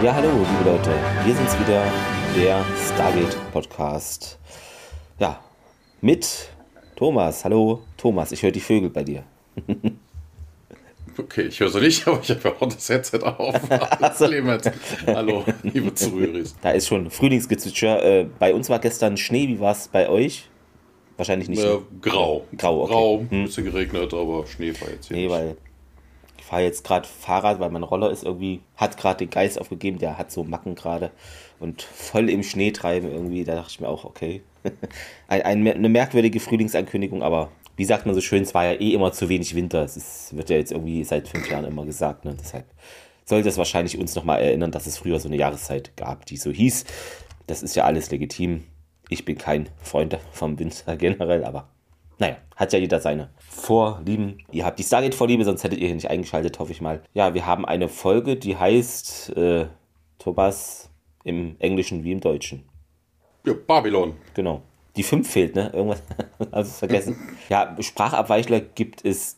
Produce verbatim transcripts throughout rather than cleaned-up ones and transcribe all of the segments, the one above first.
Ja, hallo, liebe Leute. Wir sind's wieder, der Stargate-Podcast. Ja, mit Thomas. Hallo, Thomas. Ich höre die Vögel bei dir. Okay, ich höre sie nicht, aber ich habe ja auch das Headset auf. Clemens. Hallo, liebe Zuhörer. Da ist schon Frühlingsgezwitscher. Äh, bei uns war gestern Schnee. Wie war es bei euch? Wahrscheinlich nicht. Äh, grau. Grau, okay. Grau, ein hm. bisschen geregnet, aber Schnee war jetzt hier Nee, nicht. weil ich fahre jetzt gerade Fahrrad, weil mein Roller ist irgendwie, hat gerade den Geist aufgegeben, der hat so Macken gerade und voll im Schnee treiben irgendwie. Da dachte ich mir auch, okay. ein, ein, eine merkwürdige Frühlingsankündigung, aber wie sagt man so schön, es war ja eh immer zu wenig Winter. Es ist, wird ja jetzt irgendwie seit fünf Jahren immer gesagt. Ne? Deshalb sollte es wahrscheinlich uns nochmal erinnern, dass es früher so eine Jahreszeit gab, die so hieß. Das ist ja alles legitim. Ich bin kein Freund vom Winter generell, aber naja, hat ja jeder seine Vorlieben. Ihr habt die Stargate-Vorliebe, sonst hättet ihr hier nicht eingeschaltet, hoffe ich mal. Ja, wir haben eine Folge, die heißt äh, Thomas im Englischen wie im Deutschen. Ja, Babylon. Genau. Die fünf fehlt, ne? Irgendwas hast du vergessen. Ja, Sprachabweichler gibt es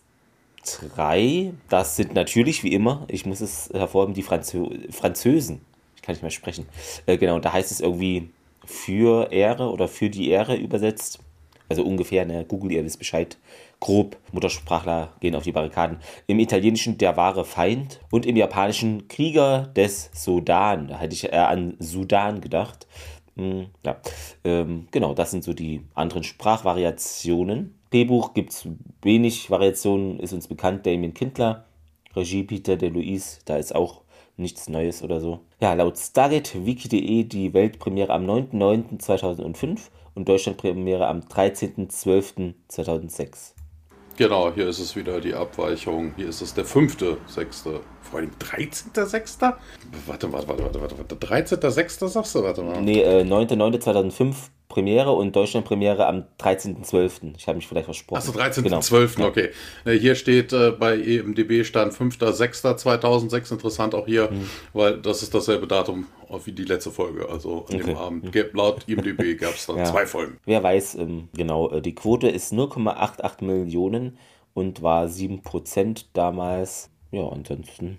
drei. Das sind natürlich, wie immer, ich muss es hervorheben, die Franzö- Französen. Ich kann nicht mehr sprechen. Äh, genau, da heißt es irgendwie für Ehre oder für die Ehre übersetzt. Also ungefähr, ne? Google, ihr wisst Bescheid. Grob, Muttersprachler gehen auf die Barrikaden. Im Italienischen der wahre Feind und im Japanischen Krieger des Sudan. Da hätte ich eher an Sudan gedacht. Ja, ähm, genau, das sind so die anderen Sprachvariationen. Drehbuch gibt es wenig Variationen, ist uns bekannt. Damien Kindler, Regie Peter DeLuise, da ist auch nichts Neues oder so. Ja, laut Stargate-Wiki punkt de die Weltpremiere am neunten neunten zweitausendfünf und Deutschlandpremiere am dreizehnten zwölften zweitausendsechs. Genau, hier ist es wieder die Abweichung. Hier ist es der fünfte sechste Vor allem dreizehnter sechster Warte, warte, warte, warte, warte, warte. dreizehnter sechster sagst du? Warte mal. Nee, äh, neunten neunten zweitausendfünf Premiere und Deutschlandpremiere am dreizehnten zwölften Ich habe mich vielleicht versprochen. Achso, dreizehnten zwölften Genau. Okay. Hier steht äh, bei E M D B stand fünfter sechster zweitausendsechs Interessant auch hier, hm. weil das ist dasselbe Datum wie die letzte Folge. Also an okay. dem Abend. Laut E M D B gab es dann ja. zwei Folgen. Wer weiß, ähm, genau, äh, die Quote ist null Komma achtzig Millionen und war sieben Prozent damals. Ja, ansonsten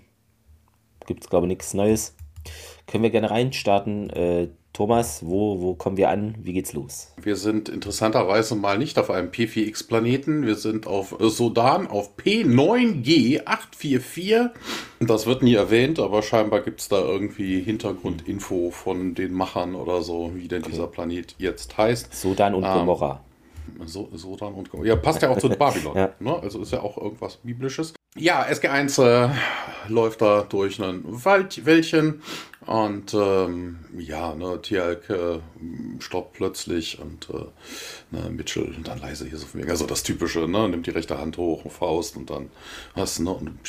gibt es, glaube ich, nichts Neues. Können wir gerne reinstarten. Äh, Thomas, wo, wo kommen wir an? Wie geht's los? Wir sind interessanterweise mal nicht auf einem P vier X-Planeten. Wir sind auf Sudan, auf P neun G acht vier vier. Das wird nie erwähnt, aber scheinbar gibt es da irgendwie Hintergrundinfo von den Machern oder so, wie denn okay. dieser Planet jetzt heißt. Sudan und ähm, Gomorra. So, Sudan und Gomorra. Ja, passt ja auch zu Babylon. ja. ne? Also ist ja auch irgendwas Biblisches. Ja, S G eins äh, läuft da durch ein Waldwäldchen und ähm, ja, ne, Tialk äh, stoppt plötzlich und äh, ne, Mitchell dann leise hier so von mir. Also das Typische, ne, nimmt die rechte Hand hoch, Faust und dann was, ne, und,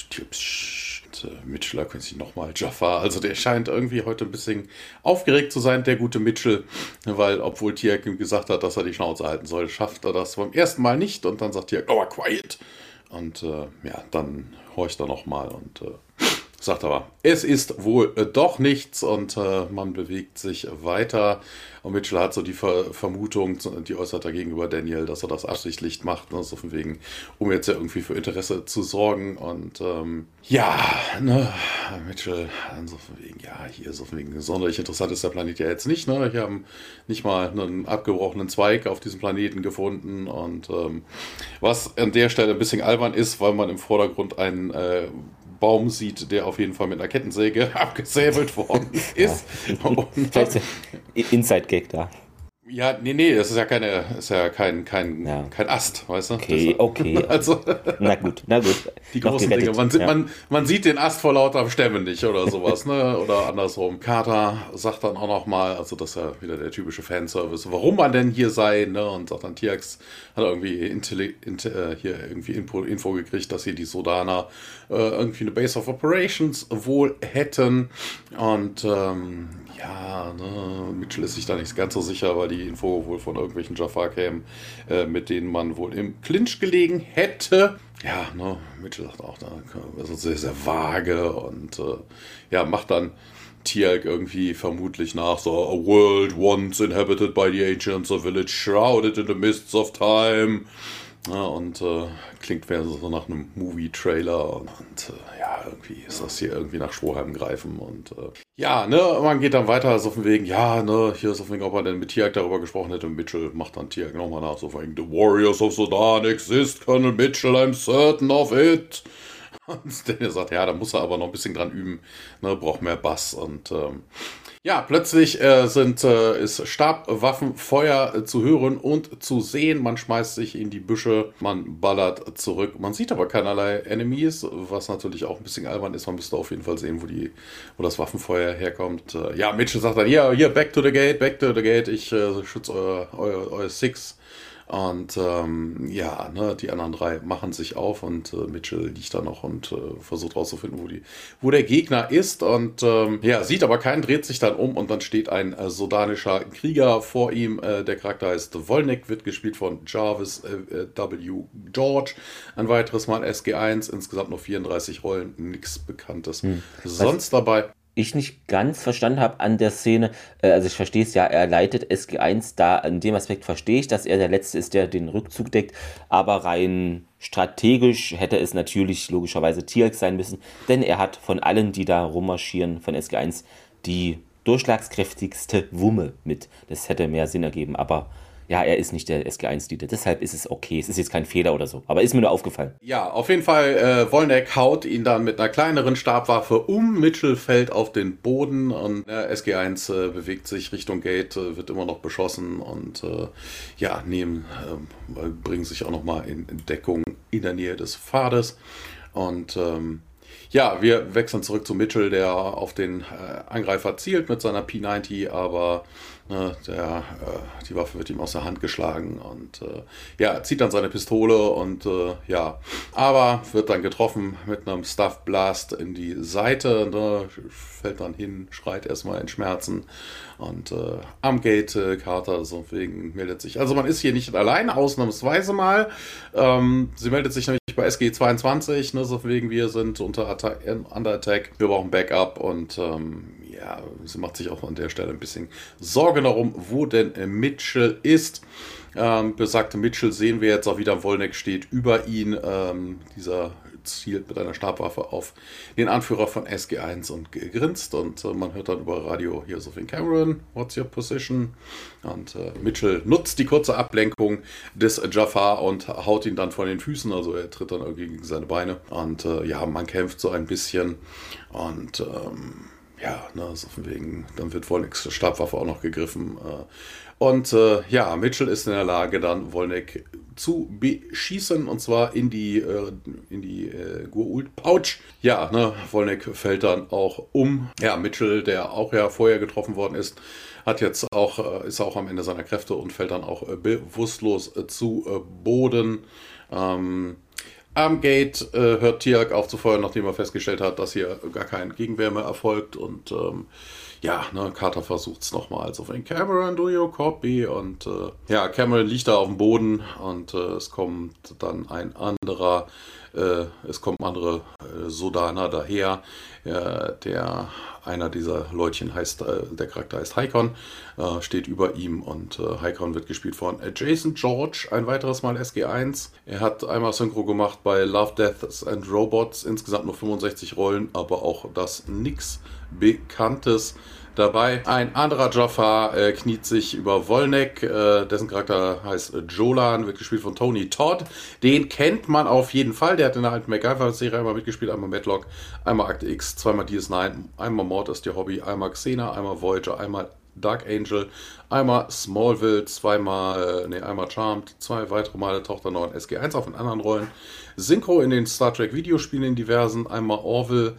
und äh, Mitchell erkennt sich nochmal Jafar. Also der scheint irgendwie heute ein bisschen aufgeregt zu sein, der gute Mitchell, weil obwohl Tialk ihm gesagt hat, dass er die Schnauze halten soll, schafft er das beim ersten Mal nicht und dann sagt Tialk, oh, quiet. Und äh, ja, dann horcht er nochmal und äh, sagt aber, es ist wohl äh, doch nichts und äh, man bewegt sich weiter. Und Mitchell hat so die Ver- Vermutung, die äußert er gegenüber Daniel, dass er das absichtlich macht, ne, so von wegen, um jetzt ja irgendwie für Interesse zu sorgen. Und ähm, ja, ne, Mitchell, so von wegen, ja, hier so von wegen, sonderlich interessant ist der Planet ja jetzt nicht. Ne? Wir haben nicht mal einen abgebrochenen Zweig auf diesem Planeten gefunden. Und ähm, was an der Stelle ein bisschen albern ist, weil man im Vordergrund einen äh, Baum sieht, der auf jeden Fall mit einer Kettensäge abgesäbelt worden ist. Ja. Und, Inside-Gag da. Ja, nee, nee, das ist ja keine, ist ja kein, kein, ja. kein Ast, weißt du? Okay, das, okay. Also, na gut, na gut. Die großen Dinge. Man, ja. man, man sieht den Ast vor lauter Stämmen nicht oder sowas, ne? Oder andersrum. Carter sagt dann auch nochmal, also das ist ja wieder der typische Fanservice, warum man denn hier sei, ne? Und sagt dann, Tiax hat irgendwie, Intelli- Int- äh, hier irgendwie Info, Info gekriegt, dass hier die Sudaner äh, irgendwie eine Base of Operations wohl hätten. Und ähm, ja, ne, Mitchell ist sich da nicht ganz so sicher, weil die Info wohl von irgendwelchen Jafar käme, äh, mit denen man wohl im Clinch gelegen hätte. Ja, ne, Mitchell sagt auch, also sehr, sehr vage und äh, ja, macht dann Tialk irgendwie vermutlich nach, so, a world once inhabited by the ancients, a village shrouded in the mists of time. Ja, und äh, klingt mehr so nach einem Movie-Trailer. Und, und äh, ja, irgendwie ist das hier irgendwie nach Strohhalm greifen. Und äh, ja, ne, man geht dann weiter, so von wegen, ja, ne, hier ist auf jeden Fall, ob er denn mit Tiag darüber gesprochen hätte. Mitchell macht dann Tiag nochmal nach, so von wegen, The Warriors of Sudan exist, Colonel Mitchell, I'm certain of it. Und Daniel sagt, ja, da muss er aber noch ein bisschen dran üben, ne, braucht mehr Bass. Und ähm, ja, plötzlich äh, sind, äh, ist Stabwaffenfeuer äh, zu hören und zu sehen. Man schmeißt sich in die Büsche, man ballert zurück. Man sieht aber keinerlei Enemies, was natürlich auch ein bisschen albern ist. Man müsste auf jeden Fall sehen, wo, die, wo das Waffenfeuer herkommt. Äh, ja, Mitchell sagt dann, ja, hier, back to the gate, back to the gate. Ich äh, schütze euer, euer, euer Six. Und ähm, ja, ne, die anderen drei machen sich auf und äh, Mitchell liegt da noch und äh, versucht rauszufinden, wo, die, wo der Gegner ist. Und ähm, ja, sieht aber keinen, dreht sich dann um und dann steht ein äh, sudanischer Krieger vor ihm. Äh, der Charakter heißt Wolnek, wird gespielt von Jarvis äh, W. George. Ein weiteres Mal S G eins, insgesamt nur vierunddreißig Rollen, nichts Bekanntes. Hm. Sonst dabei. Ich nicht ganz verstanden habe an der Szene, äh, also ich verstehe es ja, er leitet S G eins, da in dem Aspekt verstehe ich, dass er der Letzte ist, der den Rückzug deckt, aber rein strategisch hätte es natürlich logischerweise Tiag sein müssen, denn er hat von allen, die da rummarschieren, von S G eins, die durchschlagskräftigste Wumme mit. Das hätte mehr Sinn ergeben, aber ja, er ist nicht der S G eins-Leader, deshalb ist es okay. Es ist jetzt kein Fehler oder so, aber ist mir nur aufgefallen. Ja, auf jeden Fall, äh, Wolnek haut ihn dann mit einer kleineren Stabwaffe um. Mitchell fällt auf den Boden und äh, S G eins äh, bewegt sich Richtung Gate, äh, wird immer noch beschossen und äh, ja, nehmen, äh, bringen sich auch nochmal in Deckung in der Nähe des Pfades. Und ähm, ja, wir wechseln zurück zu Mitchell, der auf den äh, Angreifer zielt mit seiner P neunzig, aber ne, der, äh, die Waffe wird ihm aus der Hand geschlagen und äh, ja, zieht dann seine Pistole und äh, ja, aber wird dann getroffen mit einem Stuff Blast in die Seite, ne, fällt dann hin, schreit erstmal in Schmerzen und äh, am Gate äh, Carter so wegen meldet sich. Also man ist hier nicht allein, ausnahmsweise mal. Ähm, sie meldet sich nämlich bei S G zweiundzwanzig, ne, so wegen wir sind unter Attack, under Attack, wir brauchen Backup und ähm, ja, sie macht sich auch an der Stelle ein bisschen Sorge darum, wo denn Mitchell ist. Ähm, besagte Mitchell sehen wir jetzt auch wieder, Wolnek steht über ihn, ähm, dieser zielt mit einer Stabwaffe auf den Anführer von S G eins und grinst und äh, man hört dann über Radio hier so viel Cameron, what's your position? Und äh, Mitchell nutzt die kurze Ablenkung des Jafar und haut ihn dann von den Füßen, also er tritt dann irgendwie gegen seine Beine und äh, ja, man kämpft so ein bisschen und ähm, ja, ne, so von wegen, dann wird Wolneks Stabwaffe auch noch gegriffen. Äh, und äh, ja, Mitchell ist in der Lage, dann Wolnek zu beschießen, und zwar in die, äh, in die äh, Goa'uld-Pouch. Ja, ne, Wolnek fällt dann auch um. Ja, Mitchell, der auch ja vorher getroffen worden ist, hat jetzt auch, äh, ist auch am Ende seiner Kräfte und fällt dann auch äh, bewusstlos äh, zu äh, Boden. Ähm, Am Gate äh, hört Tiag auf zu feuern, nachdem er festgestellt hat, dass hier gar kein Gegenwehr erfolgt. Und ähm, ja, ne, Carter versucht es nochmal. Also von Cameron, do you copy? Und äh, ja, Cameron liegt da auf dem Boden und äh, es kommt dann ein anderer, äh, es kommen andere äh, Sudaner daher. Äh, der einer dieser Leutchen heißt, äh, der Charakter heißt Haikon, äh, steht über ihm und äh, Haikon wird gespielt von äh, Jason George, ein weiteres Mal S G eins. Er hat einmal Synchro gemacht bei Love, Deaths and Robots, insgesamt nur fünfundsechzig Rollen, aber auch das nix Bekanntes dabei. Ein anderer Jafar äh, kniet sich über Wolnek, äh, dessen Charakter heißt äh, Jolan, wird gespielt von Tony Todd. Den kennt man auf jeden Fall, der hat in der alten MacGyver-Serie einmal mitgespielt, einmal Matlock, einmal Akte X, zweimal D S neun, einmal Mord ist ihr Hobby, einmal Xena, einmal Voyager, einmal Dark Angel, einmal Smallville, zweimal, ne, einmal Charmed, zwei weitere Male taucht er noch in S G eins auf in anderen Rollen. Synchro in den Star Trek Videospielen in diversen, einmal Orville,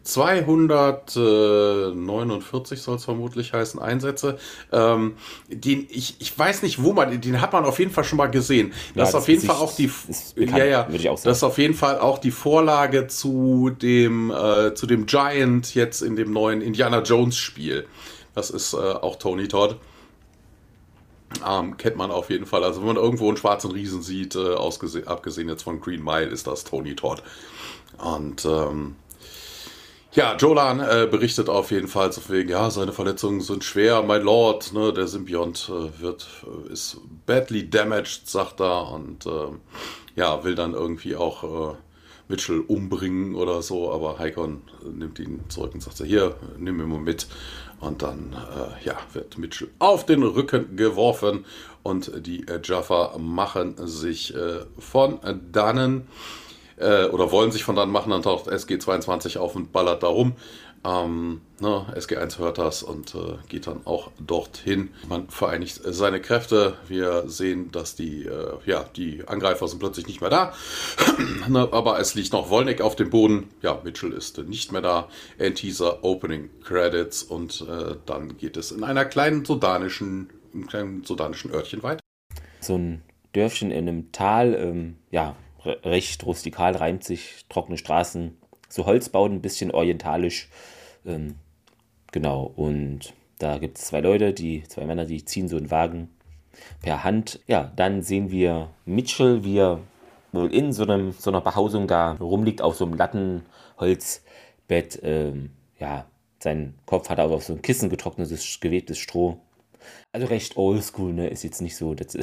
zweihundertneunundvierzig soll es vermutlich heißen, Einsätze. Ähm, den, ich, ich weiß nicht, wo man, den hat man auf jeden Fall schon mal gesehen. Das ja, ist auf jeden Fall auch die, bekannt, ja, ja, würde ich auch sagen. Das ist auf jeden Fall auch die Vorlage zu dem, äh, zu dem Giant jetzt in dem neuen Indiana Jones Spiel. Das ist äh, auch Tony Todd. Ähm, kennt man auf jeden Fall. Also wenn man irgendwo einen schwarzen Riesen sieht, äh, ausgesehen, abgesehen jetzt von Green Mile, ist das Tony Todd. Und ähm, Ja, Jolan äh, berichtet auf jeden Fall so wegen, ja, seine Verletzungen sind schwer, mein Lord, ne, der Symbiont äh, wird, äh, ist badly damaged, sagt er, und äh, ja, will dann irgendwie auch äh, Mitchell umbringen oder so, aber Haikon nimmt ihn zurück und sagt, hier, nimm ihn mal mit. Und dann äh, ja, wird Mitchell auf den Rücken geworfen und die äh, Jaffa machen sich äh, von dannen äh, oder wollen sich von dannen machen. Dann taucht S G zweiundzwanzig auf und ballert da rum. Ähm, ne, S G eins hört das und äh, geht dann auch dorthin. Man vereinigt seine Kräfte. Wir sehen, dass die, äh, ja, die Angreifer sind plötzlich nicht mehr da. ne, aber es liegt noch Wolnick auf dem Boden. Ja, Mitchell ist nicht mehr da. End-Teaser, Opening Credits und äh, dann geht es in einer kleinen sudanischen, einem kleinen sudanischen Örtchen weiter. So ein Dörfchen in einem Tal, ähm, ja, recht rustikal, reimt sich, trockene Straßen, so Holzbauten, ein bisschen orientalisch. Ähm, genau, und da gibt es zwei Leute, die zwei Männer, die ziehen so einen Wagen per Hand. Ja, dann sehen wir Mitchell, wie er wohl in so, einem, so einer Behausung da rumliegt, auf so einem Lattenholzbett. Ähm, ja, sein Kopf hat aber auf so ein Kissen getrocknetes, gewebtes Stroh. Also recht oldschool, ne? Ist jetzt nicht so das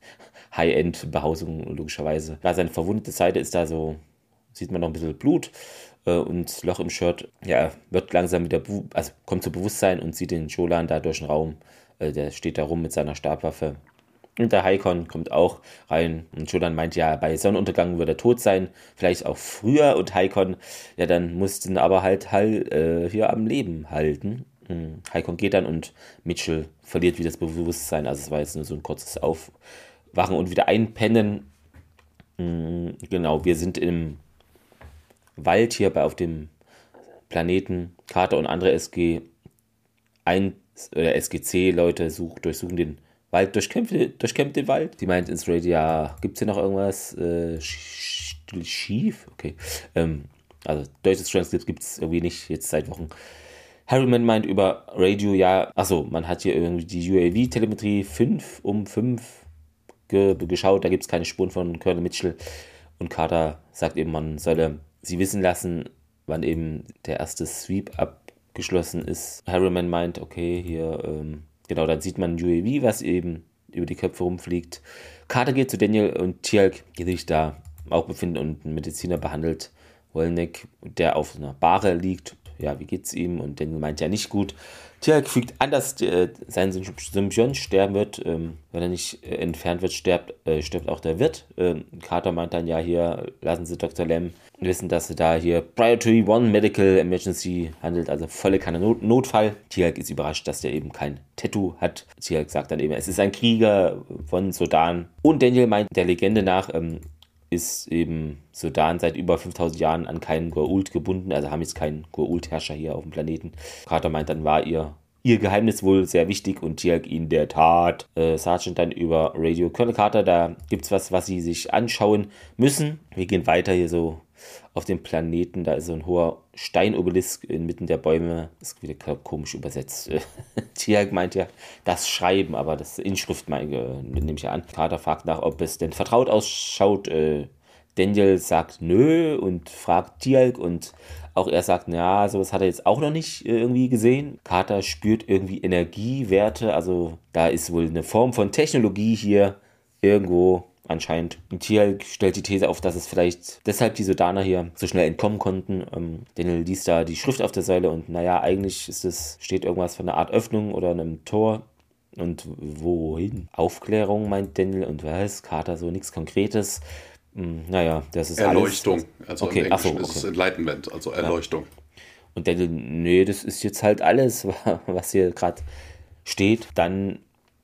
High-End-Behausung, logischerweise. Ja, seine verwundete Seite ist da so, sieht man noch ein bisschen Blut äh, und Loch im Shirt. Ja, wird langsam wieder, also kommt zu Bewusstsein und sieht den Jolan da durch den Raum. Äh, der steht da rum mit seiner Stabwaffe. Und der Haikon kommt auch rein und Jolan meint, ja, bei Sonnenuntergang wird er tot sein, vielleicht auch früher. Und Haikon, ja, dann mussten aber halt halt äh, hier am Leben halten. Mhm. Haikon geht dann und Mitchell verliert wieder das Bewusstsein. Also es war jetzt nur so ein kurzes Aufwachen und wieder einpennen. Mhm, genau, wir sind im Wald hier bei, auf dem Planeten. Carter und andere S G eins oder S G C-Leute such, durchsuchen den Wald, durchkämpft, durchkämpft den Wald. Die meint ins Radio, ja, gibt es hier noch irgendwas äh, schief? Okay. Ähm, also deutsches Transkript gibt es irgendwie nicht, jetzt seit Wochen. Harriman meint über Radio, ja, achso, man hat hier irgendwie die U A V-Telemetrie fünf um fünf ge geschaut, da gibt es keine Spuren von Colonel Mitchell. Und Carter sagt eben, man solle sie wissen lassen, wann eben der erste Sweep abgeschlossen ist. Harriman meint, okay, hier, ähm, genau, dann sieht man ein U A V, was eben über die Köpfe rumfliegt. Carter geht zu Daniel und Teal'c, die sich da auch befinden und einen Mediziner behandelt. Wolnick, der auf einer Bahre liegt. Ja, wie geht's ihm? Und Daniel meint ja nicht gut. Teal'c fügt an, dass äh, sein Symbiont sterben wird. Ähm, wenn er nicht äh, entfernt wird, stirbt, äh, stirbt auch der Wirt. Ähm, Carter meint dann, ja, hier lassen Sie Doktor Lam wissen, dass er da hier Priority One Medical Emergency handelt, also volle Kanne Not Notfall. Teal'c ist überrascht, dass der eben kein Tattoo hat. Teal'c sagt dann eben, es ist ein Krieger von Sudan. Und Daniel meint der Legende nach, ähm, ist eben Sudan seit über fünftausend Jahren an keinen Goa'uld gebunden, also haben jetzt keinen Goa'uld-Herrscher hier auf dem Planeten. Carter meint, dann war ihr, ihr Geheimnis wohl sehr wichtig und Teal'c in der Tat. Äh, Sergeant dann über Radio, Colonel Carter, da gibt's was, was sie sich anschauen müssen. Wir gehen weiter hier so auf dem Planeten, da ist so ein hoher Steinobelisk inmitten der Bäume. Das ist wieder komisch übersetzt. Teal'c meint ja das Schreiben, aber das Inschrift meine, nehme ich ja an. Carter fragt nach, ob es denn vertraut ausschaut. Äh, Daniel sagt nö und fragt Teal'c und auch er sagt, ja, sowas hat er jetzt auch noch nicht äh, irgendwie gesehen. Carter spürt irgendwie Energiewerte, also da ist wohl eine Form von Technologie hier irgendwo anscheinend. Und Teal'c stellt die These auf, dass es vielleicht deshalb die Sudaner hier so schnell entkommen konnten. Ähm, Daniel liest da die Schrift auf der Säule und naja, eigentlich ist es, steht irgendwas von einer Art Öffnung oder einem Tor. Und wohin? Aufklärung, meint Daniel. Und was? Carter so nichts Konkretes. Hm, naja, das ist Erleuchtung. Alles, also okay, im achso, Englischen okay. ist es Enlightenment, also Erleuchtung. Ja. Und Daniel, nee, das ist jetzt halt alles, was hier gerade steht. Dann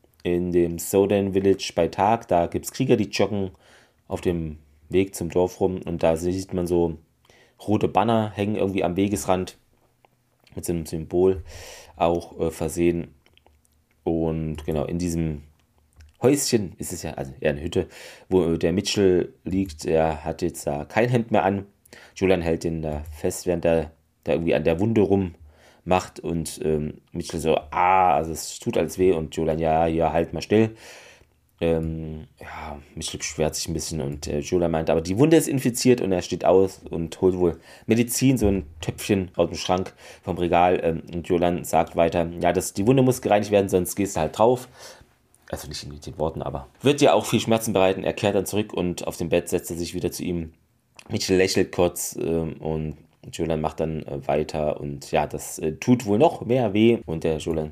in dem Sodan Village bei Tag, da gibt es Krieger, die joggen auf dem Weg zum Dorf rum und da sieht man so rote Banner hängen irgendwie am Wegesrand mit so einem Symbol auch äh, versehen. Und genau, in diesem Häuschen ist es ja, also eher eine Hütte, wo der Mitchell liegt. Er hat jetzt da kein Hemd mehr an. Jolan hält den da fest, während er da irgendwie an der Wunde rum macht und ähm, Mitchell so, ah, also es tut alles weh und Jolan, ja, ja, halt mal still. Ähm, ja, Mitchell beschwert sich ein bisschen und äh, Jolan meint, aber die Wunde ist infiziert und er steht aus und holt wohl Medizin, so ein Töpfchen aus dem Schrank vom Regal. Ähm, und Jolan sagt weiter, ja, das, die Wunde muss gereinigt werden, sonst gehst du halt drauf. Also nicht in den Worten, aber wird dir auch viel Schmerzen bereiten. Er kehrt dann zurück und auf dem Bett setzt er sich wieder zu ihm. Mitchell lächelt kurz ähm, und Jolan macht dann äh, weiter und ja, das äh, tut wohl noch mehr weh und der Jolan,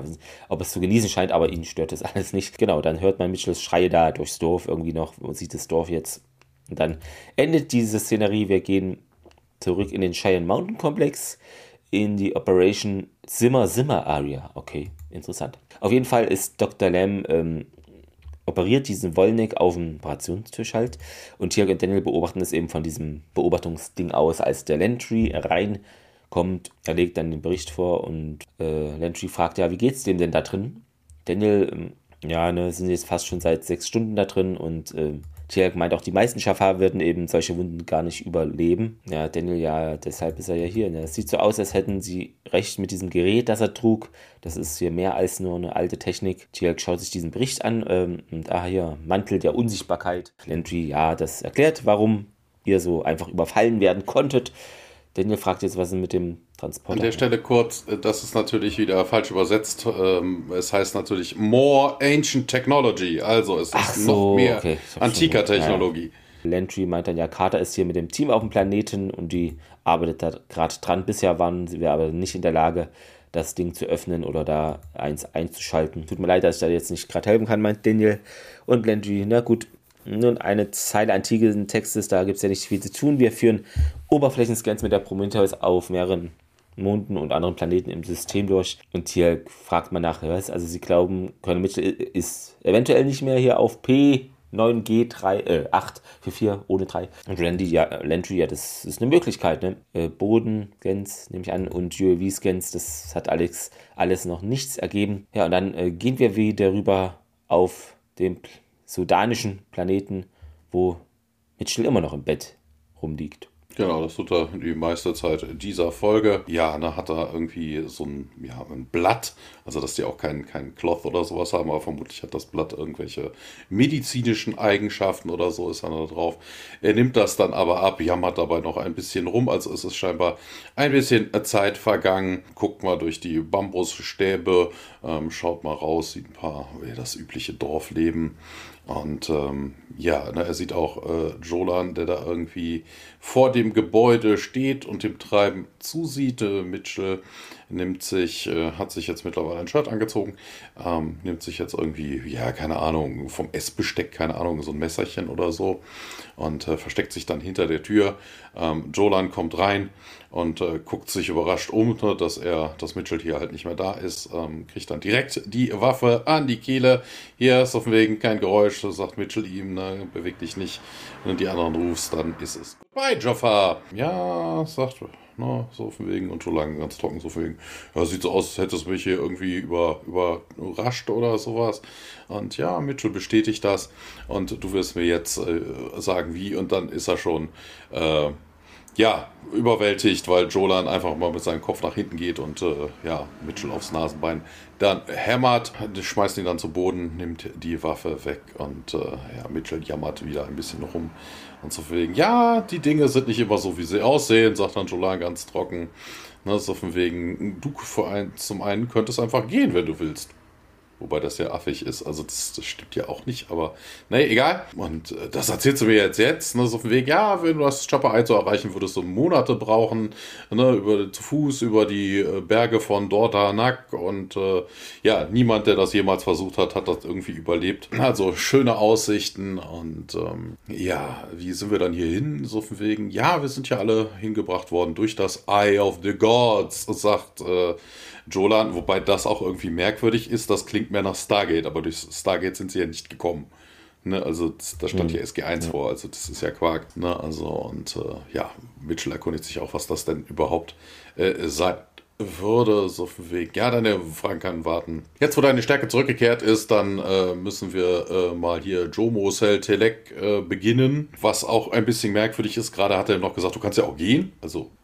ob es zu genießen scheint, aber ihn stört das alles nicht. Genau, dann hört man Mitchells Schreie da durchs Dorf irgendwie noch und sieht das Dorf jetzt. Und dann endet diese Szenerie. Wir gehen zurück in den Cheyenne Mountain Komplex, in die Operation Zimmer Zimmer Area. Okay, interessant. Auf jeden Fall ist Doktor Lam ähm, operiert diesen Wollnick auf dem Operationstisch halt und Teal'c und Daniel beobachten es eben von diesem Beobachtungsding aus, als der Lantry reinkommt. Er legt dann den Bericht vor und äh, Lantry fragt, ja, wie geht's dem denn da drin? Daniel, ähm, ja, ne, sind jetzt fast schon seit sechs Stunden da drin und äh, Teal'c meint auch, die meisten Schafar würden eben solche Wunden gar nicht überleben. Ja, Daniel, ja, deshalb ist er ja hier. Es sieht so aus, als hätten sie recht mit diesem Gerät, das er trug. Das ist hier mehr als nur eine alte Technik. Teal'c schaut sich diesen Bericht an ähm, und ah, hier, Mantel der Unsichtbarkeit. Lantry, ja, das erklärt, warum ihr so einfach überfallen werden konntet. Daniel fragt jetzt, was ist mit dem Transporter? An der Stelle kurz, das ist natürlich wieder falsch übersetzt. Es heißt natürlich More Ancient Technology, also es ist so, noch mehr okay. antiker Technologie. Ja. Lantry meint dann, ja, Carter ist hier mit dem Team auf dem Planeten und die arbeitet da gerade dran. Bisher waren sie aber nicht in der Lage, das Ding zu öffnen oder da eins einzuschalten. Tut mir leid, dass ich da jetzt nicht gerade helfen kann, meint Daniel. Und Lantry, na gut, nun eine Zeile antiken Textes, da gibt es ja nicht viel zu tun. Wir führen Oberflächenscans mit der Prometheus auf mehreren Monden und anderen Planeten im System durch. Und hier fragt man nach, was? Also sie glauben, Colonel Mitchell ist eventuell nicht mehr hier auf P neun G drei, äh, acht vier vier ohne drei. Und Randy, ja, Lantry, ja, das ist eine Möglichkeit, ne? Äh, Bodenscans, nehme ich an, und U A V-Scans, das hat Alex alles noch nichts ergeben. Ja, und dann äh, gehen wir wieder rüber auf den sudanischen Planeten, wo Mitchell immer noch im Bett rumliegt. Genau, das tut er die meiste Zeit dieser Folge. Ja, da hat er irgendwie so ein, ja, ein Blatt, also dass die auch kein, kein Cloth oder sowas haben, aber vermutlich hat das Blatt irgendwelche medizinischen Eigenschaften oder so ist er da drauf. Er nimmt das dann aber ab, jammert dabei noch ein bisschen rum, also es ist scheinbar ein bisschen Zeit vergangen. Guckt mal durch die Bambusstäbe, ähm, schaut mal raus, sieht ein paar, ja, das übliche Dorfleben. Und ähm, ja, ne, er sieht auch äh, Jolan, der da irgendwie vor dem Gebäude steht und dem Treiben zusieht. Äh, Mitchell nimmt sich, äh, hat sich jetzt mittlerweile ein Shirt angezogen, ähm, nimmt sich jetzt irgendwie, ja, keine Ahnung, vom Essbesteck, keine Ahnung, so ein Messerchen oder so und äh, versteckt sich dann hinter der Tür. Ähm, Jolan kommt rein und äh, guckt sich überrascht um, ne, dass er, dass Mitchell hier halt nicht mehr da ist, ähm, kriegt dann direkt die Waffe an die Kehle. Hier ist auf dem Weg kein Geräusch, sagt Mitchell ihm, ne, beweg dich nicht. Wenn du die anderen rufst, dann ist es Goodbye, Jafar. Ja, sagt, na, so von wegen, und schon lange ganz trocken, so von wegen. Ja, sieht so aus, als hättest du mich hier irgendwie über, überrascht oder sowas. Und ja, Mitchell bestätigt das und du wirst mir jetzt äh, sagen, wie, und dann ist er schon, äh, ja, überwältigt, weil Jolan einfach mal mit seinem Kopf nach hinten geht und äh, ja, Mitchell aufs Nasenbein dann hämmert, schmeißt ihn dann zu Boden, nimmt die Waffe weg und äh, ja, Mitchell jammert wieder ein bisschen rum und so wegen, ja, die Dinge sind nicht immer so, wie sie aussehen, sagt dann Jolan ganz trocken. Ne, so von wegen, du vor ein, zum einen könntest einfach gehen, wenn du willst. Wobei das ja affig ist, also das, das stimmt ja auch nicht, aber naja, egal. Und äh, das erzählst du mir jetzt jetzt, ne, so auf dem Weg, ja, wenn du das Chopper Eye zu erreichen, würdest du Monate brauchen, ne, über, zu Fuß über die äh, Berge von Dordanak und äh, ja, niemand, der das jemals versucht hat, hat das irgendwie überlebt. Also schöne Aussichten und ähm, ja, wie sind wir dann hier hin, so auf dem Weg? Ja, wir sind ja alle hingebracht worden durch das Eye of the Gods, sagt äh, Jolan, wobei das auch irgendwie merkwürdig ist, das klingt mehr nach Stargate, aber durch Stargate sind sie ja nicht gekommen. Ne, also das, da stand mhm. hier S G eins ja. vor, also das ist ja Quark. Ne, also und äh, ja, Mitchell erkundigt sich auch, was das denn überhaupt äh, sein würde, so von wegen, ja, deine Fragen können warten. Jetzt, wo deine Stärke zurückgekehrt ist, dann äh, müssen wir äh, mal hier Jomo Cell Telek äh, beginnen, was auch ein bisschen merkwürdig ist. Gerade hat er noch gesagt, du kannst ja auch gehen, also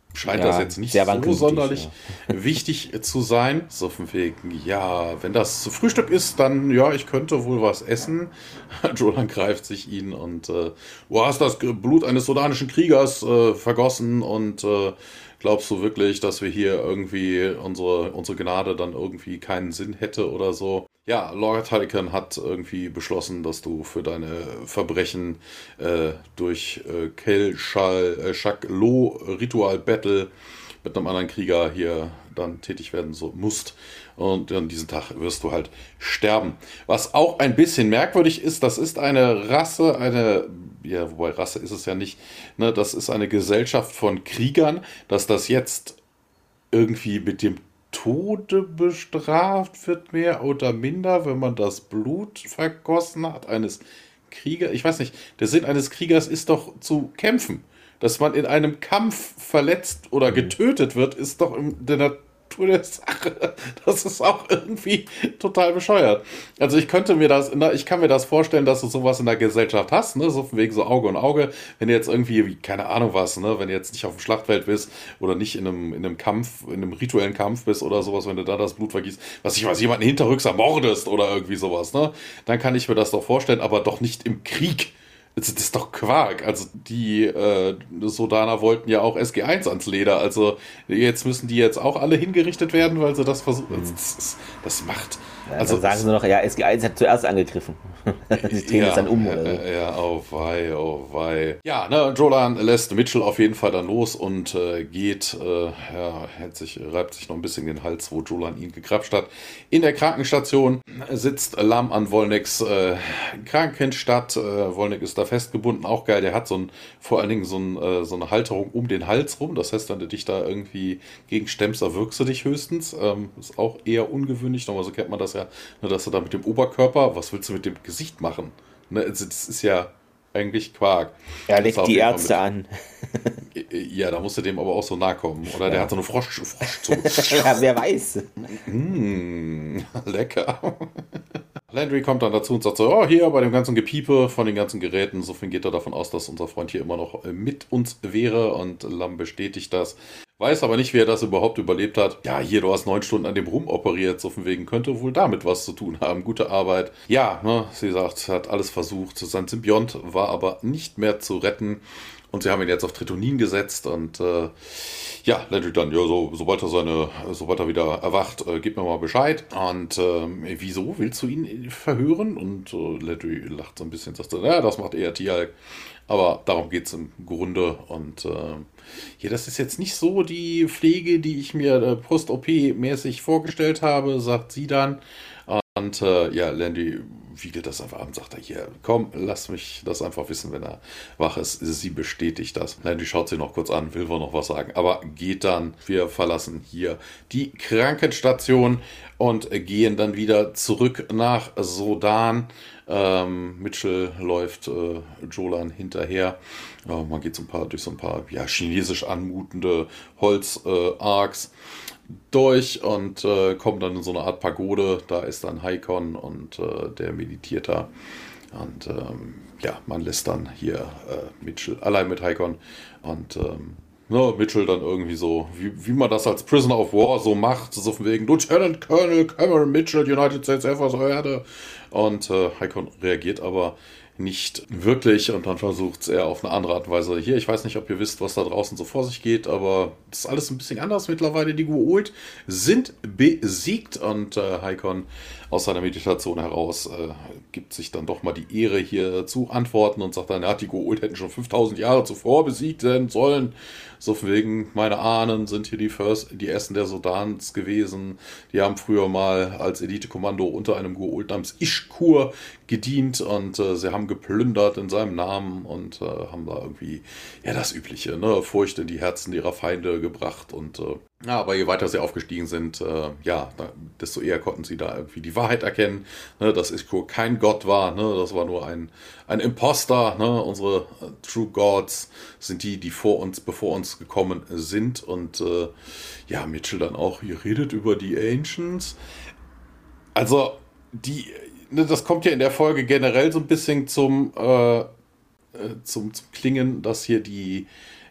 scheint ja, das jetzt nicht so sonderlich ja. wichtig zu sein. So von wegen, ja, wenn das Frühstück ist, dann, ja, ich könnte wohl was essen. Jolan greift sich ihn und äh, du hast das Blut eines sudanischen Kriegers äh, vergossen und äh, glaubst du wirklich, dass wir hier irgendwie unsere, unsere Gnade dann irgendwie keinen Sinn hätte oder so? Ja, Lord Harrican hat irgendwie beschlossen, dass du für deine Verbrechen äh, durch äh, Kel Shal äh, Shak Lo Ritual Battle mit einem anderen Krieger hier dann tätig werden so musst. Und an diesem Tag wirst du halt sterben. Was auch ein bisschen merkwürdig ist, das ist eine Rasse, eine, ja, wobei Rasse ist es ja nicht, ne, das ist eine Gesellschaft von Kriegern, dass das jetzt irgendwie mit dem Tode bestraft wird, mehr oder minder, wenn man das Blut vergossen hat eines Kriegers. Ich weiß nicht, der Sinn eines Kriegers ist doch zu kämpfen. Dass man in einem Kampf verletzt oder getötet wird, ist doch in der Natur der Sache. Das ist auch irgendwie total bescheuert. Also ich könnte mir das, ich kann mir das vorstellen, dass du sowas in der Gesellschaft hast, ne, so von wegen so Auge und Auge, wenn du jetzt irgendwie, keine Ahnung was, ne, wenn du jetzt nicht auf dem Schlachtfeld bist oder nicht in einem, in einem Kampf, in einem rituellen Kampf bist oder sowas, wenn du da das Blut vergießt, was ich weiß, jemanden hinterrücks ermordest oder irgendwie sowas, ne, dann kann ich mir das doch vorstellen, aber doch nicht im Krieg. Das ist doch Quark. Also die äh, Sodaner wollten ja auch S G eins ans Leder. Also jetzt müssen die jetzt auch alle hingerichtet werden, weil sie das versuchen. Mhm. Das, das macht... Ja, also dann sagen sie noch, ja, S G eins hat zuerst angegriffen. Sie drehen ja, es dann um. Oder so. Ja, oh wei, oh wei. Ja, ne, Jolan lässt Mitchell auf jeden Fall dann los und äh, geht, äh, ja, hält sich, reibt sich noch ein bisschen den Hals, wo Jolan ihn gekrapscht hat. In der Krankenstation sitzt Lam an Wolnecks äh, Krankenstadt. Äh, Wolneck ist da festgebunden, auch geil. Der hat so ein, vor allen Dingen so, ein, äh, so eine Halterung um den Hals rum. Das heißt, wenn du dich da irgendwie gegen stemmst, erwürgst du dich höchstens. Ähm, ist auch eher ungewöhnlich. Normalerweise kennt man das ja, ne, dass du da mit dem Oberkörper, was willst du mit dem Gesicht machen? Ne, also das ist ja eigentlich Quark. Er legt die Ärzte an. Ja, da musst du dem aber auch so nahe kommen. Oder ja. Der hat so eine Frosch, Froschzunge. Ja, wer weiß. Mmh, lecker. Landry kommt dann dazu und sagt so, oh, hier bei dem ganzen Gepiepe von den ganzen Geräten, so viel geht er davon aus, dass unser Freund hier immer noch mit uns wäre und Lam bestätigt das. Weiß aber nicht, wie er das überhaupt überlebt hat. Ja, hier, du hast neun Stunden an dem rumoperiert, so von wegen, könnte wohl damit was zu tun haben. Gute Arbeit. Ja, ne, sie sagt, hat alles versucht. Sein Symbiont war aber nicht mehr zu retten. Und sie haben ihn jetzt auf Tritonin gesetzt und äh, ja, Landry dann, ja, so, sobald er seine, sobald er wieder erwacht, äh, gib mir mal Bescheid. Und ähm, wieso willst du ihn verhören? Und äh, Landry lacht so ein bisschen, sagt, ja, das macht eher Tialk. Aber darum geht es im Grunde. Und äh, ja, das ist jetzt nicht so die Pflege, die ich mir äh, Post-O P-mäßig vorgestellt habe, sagt sie dann. Und äh, ja, Landry wiegelt das einfach an und sagt, hier, komm, lass mich das einfach wissen, wenn er wach ist. Sie bestätigt das. Landry schaut sie noch kurz an, will wohl noch was sagen, aber geht dann. Wir verlassen hier die Krankenstation und gehen dann wieder zurück nach Sodan. Ähm, Mitchell läuft äh, Jolan hinterher. Äh, man geht so ein paar, durch so ein paar ja, chinesisch anmutende Holz-Arcs äh, durch und äh, kommt dann in so eine Art Pagode. Da ist dann Haikon und äh, der meditiert da. Und ähm, ja, man lässt dann hier äh, Mitchell allein mit Haikon und ähm, ne, Mitchell dann irgendwie so, wie, wie man das als Prisoner of War so macht, so von wegen Lieutenant Colonel Cameron Mitchell, United States Air Force, Erde. Und äh, Haikon reagiert aber nicht wirklich und dann versucht er auf eine andere Art und Weise. Hier, ich weiß nicht, ob ihr wisst, was da draußen so vor sich geht, aber das ist alles ein bisschen anders mittlerweile. Die Goa'uld sind besiegt und äh, Haikon aus seiner Meditation heraus äh, gibt sich dann doch mal die Ehre hier zu antworten und sagt dann, ja, die Goa'uld hätten schon fünftausend Jahre zuvor besiegt werden sollen. So von wegen, meine Ahnen sind hier die, First, die Ersten der Sodans gewesen. Die haben früher mal als Elitekommando unter einem Goa'uld namens Ishkur gedient und äh, sie haben geplündert in seinem Namen und äh, haben da irgendwie, ja, das Übliche, ne, Furcht in die Herzen ihrer Feinde gebracht und äh, ja, aber je weiter sie aufgestiegen sind, äh, ja, da, desto eher konnten sie da irgendwie die Wahrheit erkennen, ne, dass Ishkur kein Gott war, ne, das war nur ein, ein Imposter, ne, unsere äh, True Gods sind die, die vor uns, bevor uns gekommen sind und äh, ja, Mitchell dann auch, ihr redet über die Ancients, also die, ne, das kommt ja in der Folge generell so ein bisschen zum, äh, zum, zum Klingen, dass hier die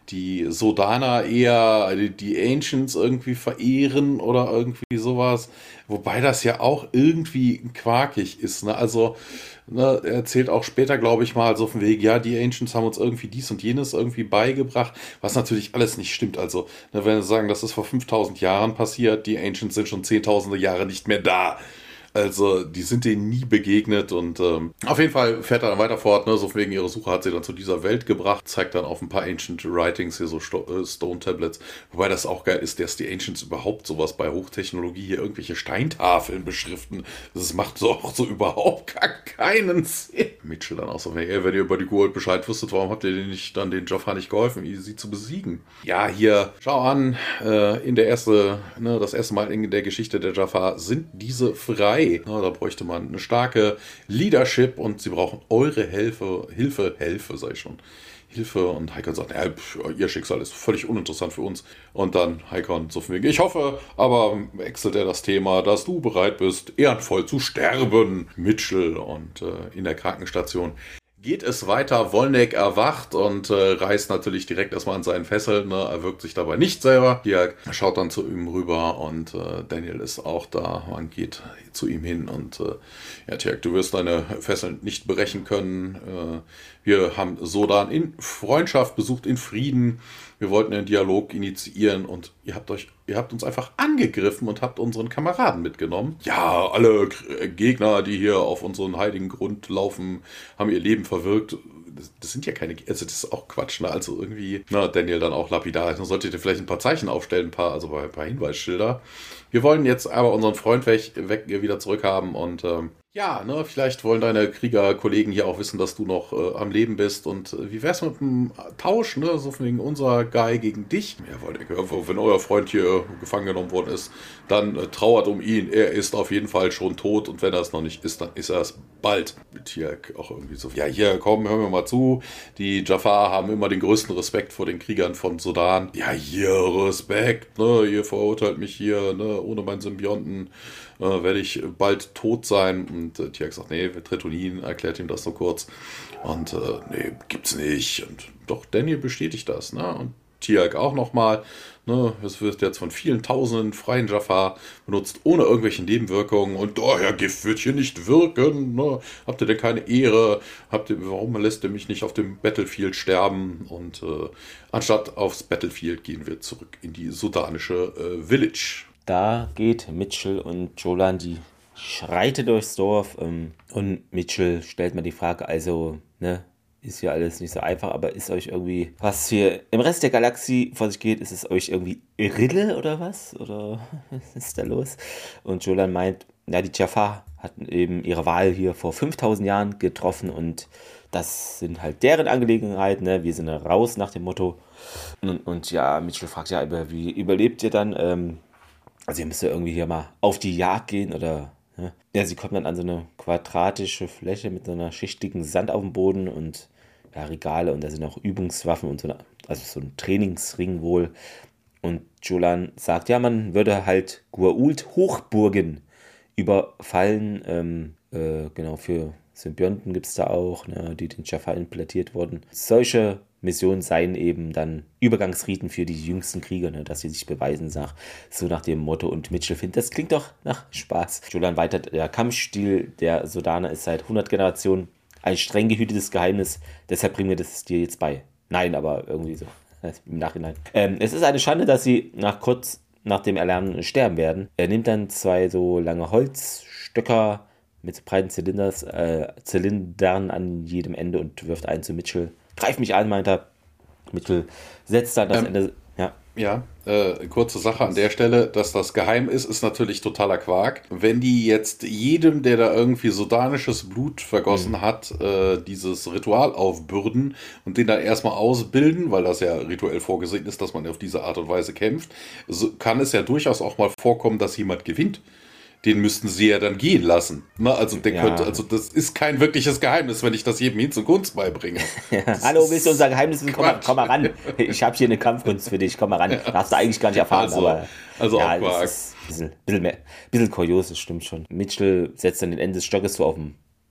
die Sodaner eher die Ancients irgendwie verehren oder irgendwie sowas. Wobei das ja auch irgendwie quakig ist. Ne? Also ne, er erzählt auch später, glaube ich mal, so von wegen, ja, die Ancients haben uns irgendwie dies und jenes irgendwie beigebracht, was natürlich alles nicht stimmt. Also ne, wenn wir sagen, das ist vor fünftausend Jahren passiert, die Ancients sind schon zehntausende Jahre nicht mehr da. Also, die sind denen nie begegnet und ähm, auf jeden Fall fährt er dann weiter fort, ne? So wegen ihrer Suche hat sie dann zu dieser Welt gebracht, zeigt dann auf ein paar Ancient Writings hier so Sto- äh, Stone Tablets, wobei das auch geil ist, dass die Ancients überhaupt sowas bei Hochtechnologie hier irgendwelche Steintafeln beschriften. Das macht so auch so überhaupt gar keinen Sinn. Mitchell dann auch so, hey, wenn ihr über die Goa'uld Bescheid wusstet, warum habt ihr denn nicht dann den Jaffa nicht geholfen, sie zu besiegen? Ja, hier, schau an, äh, in der erste, ne, das erste Mal in der Geschichte der Jaffa sind diese frei. Na, da bräuchte man eine starke Leadership und sie brauchen eure Hilfe, Hilfe, Hilfe, sag ich schon. Hilfe und Haikon sagt, ja, pf, ihr Schicksal ist völlig uninteressant für uns. Und dann Haikon so von wegen, ich hoffe, aber wechselt er das Thema, dass du bereit bist, ehrenvoll zu sterben. Mitchell und äh, in der Krankenstation geht es weiter. Wolnek erwacht und äh, reißt natürlich direkt erstmal an seinen Fesseln. Ne? Er wirkt sich dabei nicht selber. Hier schaut dann zu ihm rüber und äh, Daniel ist auch da. Man geht zu ihm hin und äh, ja, Tiag, du wirst deine Fesseln nicht brechen können. Äh, wir haben Sodan in Freundschaft besucht, in Frieden. Wir wollten einen Dialog initiieren und ihr habt euch, ihr habt uns einfach angegriffen und habt unseren Kameraden mitgenommen. Ja, alle Gegner, die hier auf unseren heiligen Grund laufen, haben ihr Leben verwirkt. Das, das sind ja keine, also das ist auch Quatsch, ne? Also irgendwie, na, Daniel dann auch lapidar. Dann solltet ihr vielleicht ein paar Zeichen aufstellen, ein paar, also ein paar Hinweisschilder. Wir wollen jetzt aber unseren Freund weg, weg wieder zurückhaben und ähm, ja, ne, vielleicht wollen deine Kriegerkollegen hier auch wissen, dass du noch äh, am Leben bist. Und äh, wie wär's mit einem Tausch, ne? So von wegen unser Guy gegen dich? Ja, weil wenn euer Freund hier gefangen genommen worden ist, dann äh, trauert um ihn. Er ist auf jeden Fall schon tot und wenn er es noch nicht ist, dann ist er es bald. Mit hier auch irgendwie so. Ja, hier, komm, hör mir mal zu. Die Jafar haben immer den größten Respekt vor den Kriegern von Sodan. Ja, hier, Respekt, ne? Ihr verurteilt mich hier, ne? Ohne meinen Symbionten äh, werde ich bald tot sein. Und äh, Tiag sagt, nee, Tretonin erklärt ihm das so kurz. Und äh, nee, gibt's nicht. Und doch, Daniel bestätigt das, ne? Und Tiag auch nochmal. Ne? Es wird jetzt von vielen tausenden freien Jaffa benutzt, ohne irgendwelche Nebenwirkungen. Und daher, oh, Gift wird hier nicht wirken. Ne? Habt ihr denn keine Ehre? Habt ihr, warum lässt ihr mich nicht auf dem Battlefield sterben? Und äh, anstatt aufs Battlefield gehen wir zurück in die sudanische äh, Village. Da geht Mitchell und Jolan, die schreite durchs Dorf ähm, und Mitchell stellt mir die Frage, also, ne, ist ja alles nicht so einfach, aber ist euch irgendwie, was hier im Rest der Galaxie vor sich geht, ist es euch irgendwie Rille oder was? Oder was ist da los? Und Jolan meint, ja, die Jaffa hatten eben ihre Wahl hier vor fünftausend Jahren getroffen und das sind halt deren Angelegenheiten, ne? Wir sind raus nach dem Motto. Und, und ja, Mitchell fragt ja, über, wie überlebt ihr dann? Ähm, also ihr müsst ja irgendwie hier mal auf die Jagd gehen oder... Ja. ja, sie kommen dann an so eine quadratische Fläche mit so einer schichtigen Sand auf dem Boden und ja, Regale und da sind auch Übungswaffen und so eine, also so ein Trainingsring wohl. Und Jolan sagt, ja, man würde halt Goa'uld Hochburgen überfallen. Ähm, äh, genau, für Symbionten gibt es da auch, ne, die den Jaffa implantiert wurden. Solche Missionen seien eben dann Übergangsriten für die jüngsten Krieger, ne, dass sie sich beweisen, sag, so nach dem Motto. Und Mitchell findet, das klingt doch nach Spaß. Jolan weiter, der Kampfstil der Sodaner ist seit hundert Generationen ein streng gehütetes Geheimnis, deshalb bringen wir das dir jetzt bei. Nein, aber irgendwie so, im Nachhinein. Ähm, es ist eine Schande, dass sie nach kurz nach dem Erlernen sterben werden. Er nimmt dann zwei so lange Holzstöcker mit so breiten Zylinders, äh, Zylindern an jedem Ende und wirft einen zu Mitchell. Greif mich an, meint er. Mitchell setzt dann das ähm, Ende. Ja, ja äh, kurze Sache an der Stelle, dass das geheim ist, ist natürlich totaler Quark. Wenn die jetzt jedem, der da irgendwie sudanisches Blut vergossen mhm. hat, äh, dieses Ritual aufbürden und den dann erstmal ausbilden, weil das ja rituell vorgesehen ist, dass man auf diese Art und Weise kämpft, so kann es ja durchaus auch mal vorkommen, dass jemand gewinnt. Den müssten sie ja dann gehen lassen. Na, also, der ja. könnte, also das ist kein wirkliches Geheimnis, wenn ich das jedem hin zur Kunst beibringe. Ja. Hallo, willst du unser Geheimnis wissen? Komm mal, komm mal ran. Ich habe hier eine Kampfkunst für dich. Komm mal ran. Ja. Darfst du eigentlich gar nicht erfahren. Also, aber, also ja, auch Quark. Ein bisschen, bisschen, mehr, bisschen kurios, das stimmt schon. Mitchell setzt dann den Ende des Stockes so auf dem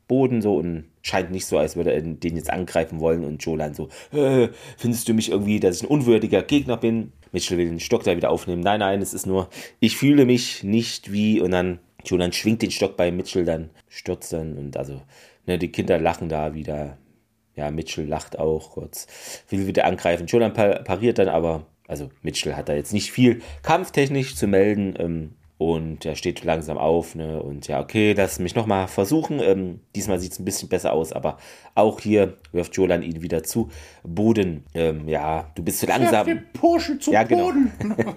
Boden so und scheint nicht so, als würde er den jetzt angreifen wollen und Jolan so, äh, findest du mich irgendwie, dass ich ein unwürdiger Gegner bin? Mitchell will den Stock da wieder aufnehmen. Nein, nein, es ist nur, ich fühle mich nicht wie und dann Jolan schwingt den Stock bei Mitchell, dann stürzt dann und also, ne, die Kinder lachen da wieder. Ja, Mitchell lacht auch kurz, will wieder angreifen. Jolan pariert dann aber, also Mitchell hat da jetzt nicht viel kampftechnisch zu melden, ähm, und er steht langsam auf, ne? Und ja, okay, lass mich nochmal versuchen. Ähm, diesmal sieht es ein bisschen besser aus, aber auch hier wirft Jolan ihn wieder zu Boden. Ähm, ja, du bist zu langsam. Den Burschen zu ja, genau. Boden.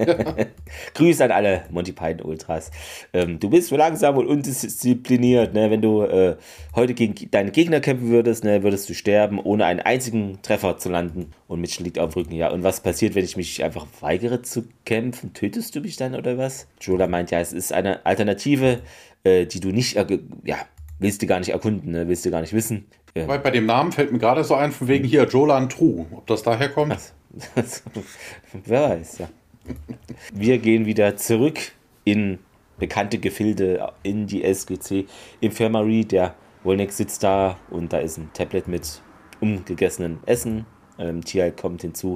Grüße an alle Monty Python Ultras. Ähm, du bist zu langsam und undiszipliniert. Ne? Wenn du äh, heute gegen deine Gegner kämpfen würdest, ne, würdest du sterben, ohne einen einzigen Treffer zu landen. Und Mitchell liegt auf dem Rücken. Ja, und was passiert, wenn ich mich einfach weigere zu kämpfen? Tötest du mich dann oder was? Jolan meint, ja, es ist eine Alternative, äh, die du nicht, äh, ja, willst du gar nicht erkunden, ne? Willst du gar nicht wissen. Ähm, Weil bei dem Namen fällt mir gerade so ein, von wegen hier Jolan True. Ob das daher kommt? Das, das, wer weiß, ja. Wir gehen wieder zurück in bekannte Gefilde, in die S G C Infirmary. Der Wolnick sitzt da und da ist ein Tablet mit umgegessenem Essen. Ähm, Tia kommt hinzu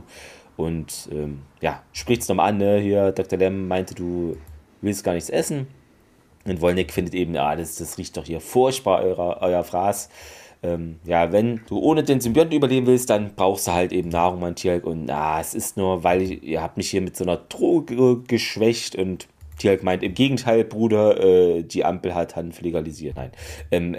und ähm, ja, spricht es nochmal an, ne? Hier, Doktor Lem meinte, du willst gar nichts essen. Und Wolnick findet eben, ah, das, das riecht doch hier furchtbar, euer, euer Fraß. Ähm, ja, wenn du ohne den Symbionten überleben willst, dann brauchst du halt eben Nahrung, mein Tialk. Und ah, es ist nur, weil ich, ihr habt mich hier mit so einer Droge geschwächt. Und Tialk meint, im Gegenteil, Bruder, äh, die Ampel hat Hanf legalisiert. Nein, ähm,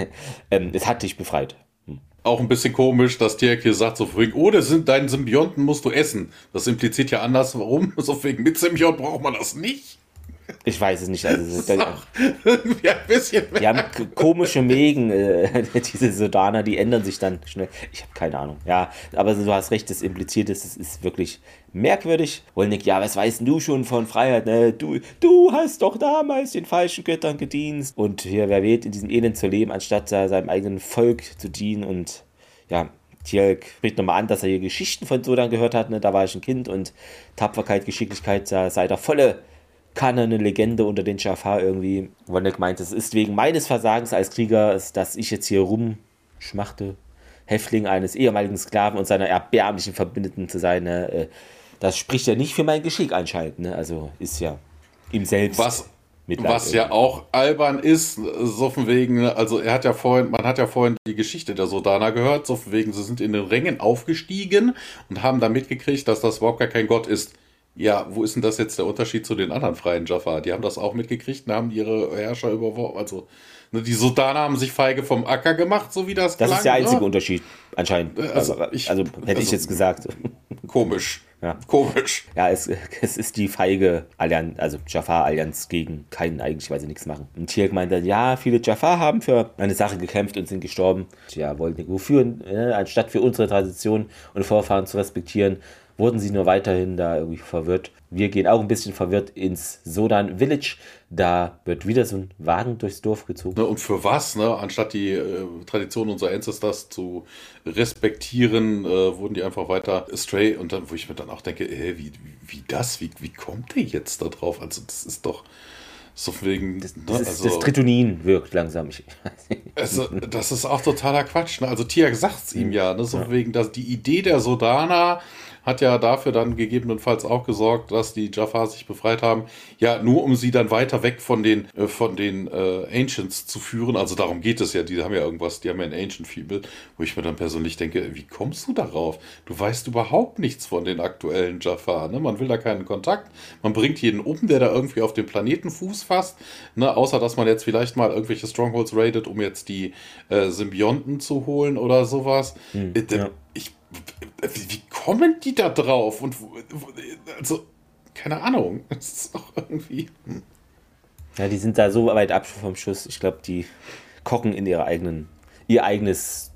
ähm, es hat dich befreit. Hm. Auch ein bisschen komisch, dass Tialk hier sagt, so wegen, oh, das sind deinen Symbionten musst du essen. Das impliziert ja anders, warum? So wegen, mit Symbiont braucht man das nicht. Ich weiß es nicht. Also, das auch irgendwie ein bisschen die haben k- komische Mägen, äh, diese Sodaner, die ändern sich dann schnell. Ich habe keine Ahnung. Ja, aber du hast recht, das impliziert ist, es ist wirklich merkwürdig. Wolnick, ja, was weißt du schon von Freiheit? Ne? Du, du hast doch damals den falschen Göttern gedient. Und hier, wer wählt, in diesem Elend zu leben, anstatt uh, seinem eigenen Volk zu dienen. Und ja, Tialk spricht nochmal an, dass er hier Geschichten von Sodan gehört hat. Ne? Da war ich ein Kind und Tapferkeit, Geschicklichkeit, da sei der volle Kanne, eine Legende unter den Jafar irgendwie. Wolnick meint, es ist wegen meines Versagens als Krieger, dass ich jetzt hier rumschmachte, Häftling eines ehemaligen Sklaven und seiner erbärmlichen Verbündeten zu sein. Ne? Das spricht ja nicht für mein Geschick anscheinend. Ne? Also ist ja ihm selbst. Was, was ja auch albern ist, so von wegen, also er hat ja vorhin, man hat ja vorhin die Geschichte der Sodaner gehört, so von wegen, sie sind in den Rängen aufgestiegen und haben da mitgekriegt, dass das überhaupt gar kein Gott ist. Ja, wo ist denn das jetzt der Unterschied zu den anderen freien Jafar? Die haben das auch mitgekriegt und haben ihre Herrscher überworfen. Also, ne, die Sodaner haben sich feige vom Acker gemacht, so wie das Das klang, ist der einzige ne? Unterschied, anscheinend. Also, also, ich, also hätte also, ich jetzt gesagt. Komisch. Ja. Komisch. Ja, es, es ist die feige Allianz, also Jafar-Allianz gegen keinen eigentlich, weil sie nichts machen. Und Tialk meint dann, ja, viele Jafar haben für eine Sache gekämpft und sind gestorben. Tja, wollten wofür, äh, anstatt für unsere Tradition und Vorfahren zu respektieren, wurden sie nur weiterhin da irgendwie verwirrt. Wir gehen auch ein bisschen verwirrt ins Sodan Village. Da wird wieder so ein Wagen durchs Dorf gezogen. Ne, und für was, ne? Anstatt die äh, Tradition unserer Ancestors zu respektieren, äh, wurden die einfach weiter astray. Und dann, wo ich mir dann auch denke, äh, wie, wie das? Wie, wie kommt der jetzt da drauf? Also das ist doch so wegen... Das, ne? das, ist, also, das Tritonin wirkt langsam. Ich weiß nicht. Also, das ist auch totaler Quatsch. Ne? Also Tialk sagt es ihm ja, ne? So ja. wegen, dass die Idee der Sodaner hat ja dafür dann gegebenenfalls auch gesorgt, dass die Jafar sich befreit haben, ja, nur um sie dann weiter weg von den, äh, von den äh, Ancients zu führen. Also darum geht es ja, die haben ja irgendwas, die haben ja ein Ancient-Fibel, wo ich mir dann persönlich denke, wie kommst du darauf? Du weißt überhaupt nichts von den aktuellen Jafar, ne? Man will da keinen Kontakt, man bringt jeden um, der da irgendwie auf dem Planeten Fuß fasst, ne? Außer, dass man jetzt vielleicht mal irgendwelche Strongholds raidet, um jetzt die äh, Symbionten zu holen oder sowas. Hm, äh, ja. Ich Wie kommen die da drauf? Und also, keine Ahnung. Das ist doch irgendwie. Hm. Ja, die sind da so weit ab vom Schuss. Ich glaube, die kochen in ihrer eigenen, ihr eigenes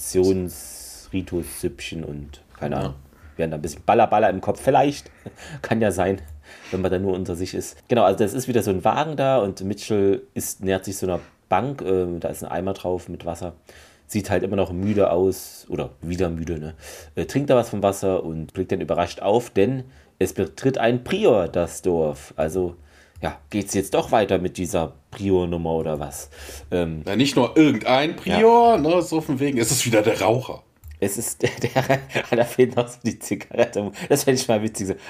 Traditionsritus-Süppchen und keine Ahnung. Ja. Werden da ein bisschen Baller-Baller im Kopf. Vielleicht. Kann ja sein, wenn man da nur unter sich ist. Genau, also das ist wieder so ein Wagen da und Mitchell ist, nähert sich so einer Bank. Äh, da ist ein Eimer drauf mit Wasser. Sieht halt immer noch müde aus, oder wieder müde, ne? Äh, trinkt da was vom Wasser und blickt dann überrascht auf, denn es betritt ein Prior das Dorf. Also ja, geht's jetzt doch weiter mit dieser Prior-Nummer oder was? Ähm, ja, nicht nur irgendein Prior, ja. ne, so von wegen, es ist wieder der Raucher. Es ist der, der da fehlt noch so die Zigarette. Das fände ich mal witzig. So.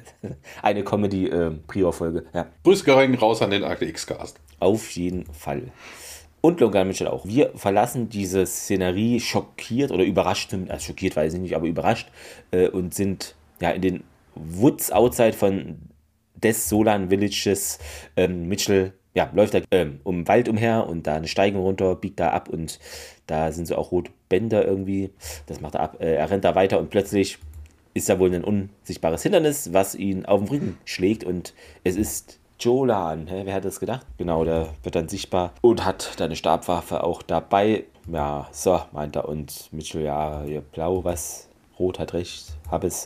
Eine Comedy-Prior-Folge. Ja. Grüß Göring raus an den Akte X-Cast. Auf jeden Fall. Und Logan Mitchell auch. Wir verlassen diese Szenerie schockiert oder überrascht, also schockiert weiß ich nicht, aber überrascht äh, und sind ja in den Woods outside von des Solan Villages. Ähm, Mitchell ja, läuft da ähm, um den Wald umher und da eine Steigung runter, biegt da ab und da sind so auch rote Bänder irgendwie. Das macht er ab. Äh, er rennt da weiter und plötzlich ist da wohl ein unsichtbares Hindernis, was ihn auf den Rücken schlägt und es ist Jolan. Hä? Wer hat das gedacht? Genau, der wird dann sichtbar und hat da eine Stabwaffe auch dabei. Ja, so, meint er. Und Mitchell, ja, hier blau, was? Rot hat recht, hab es.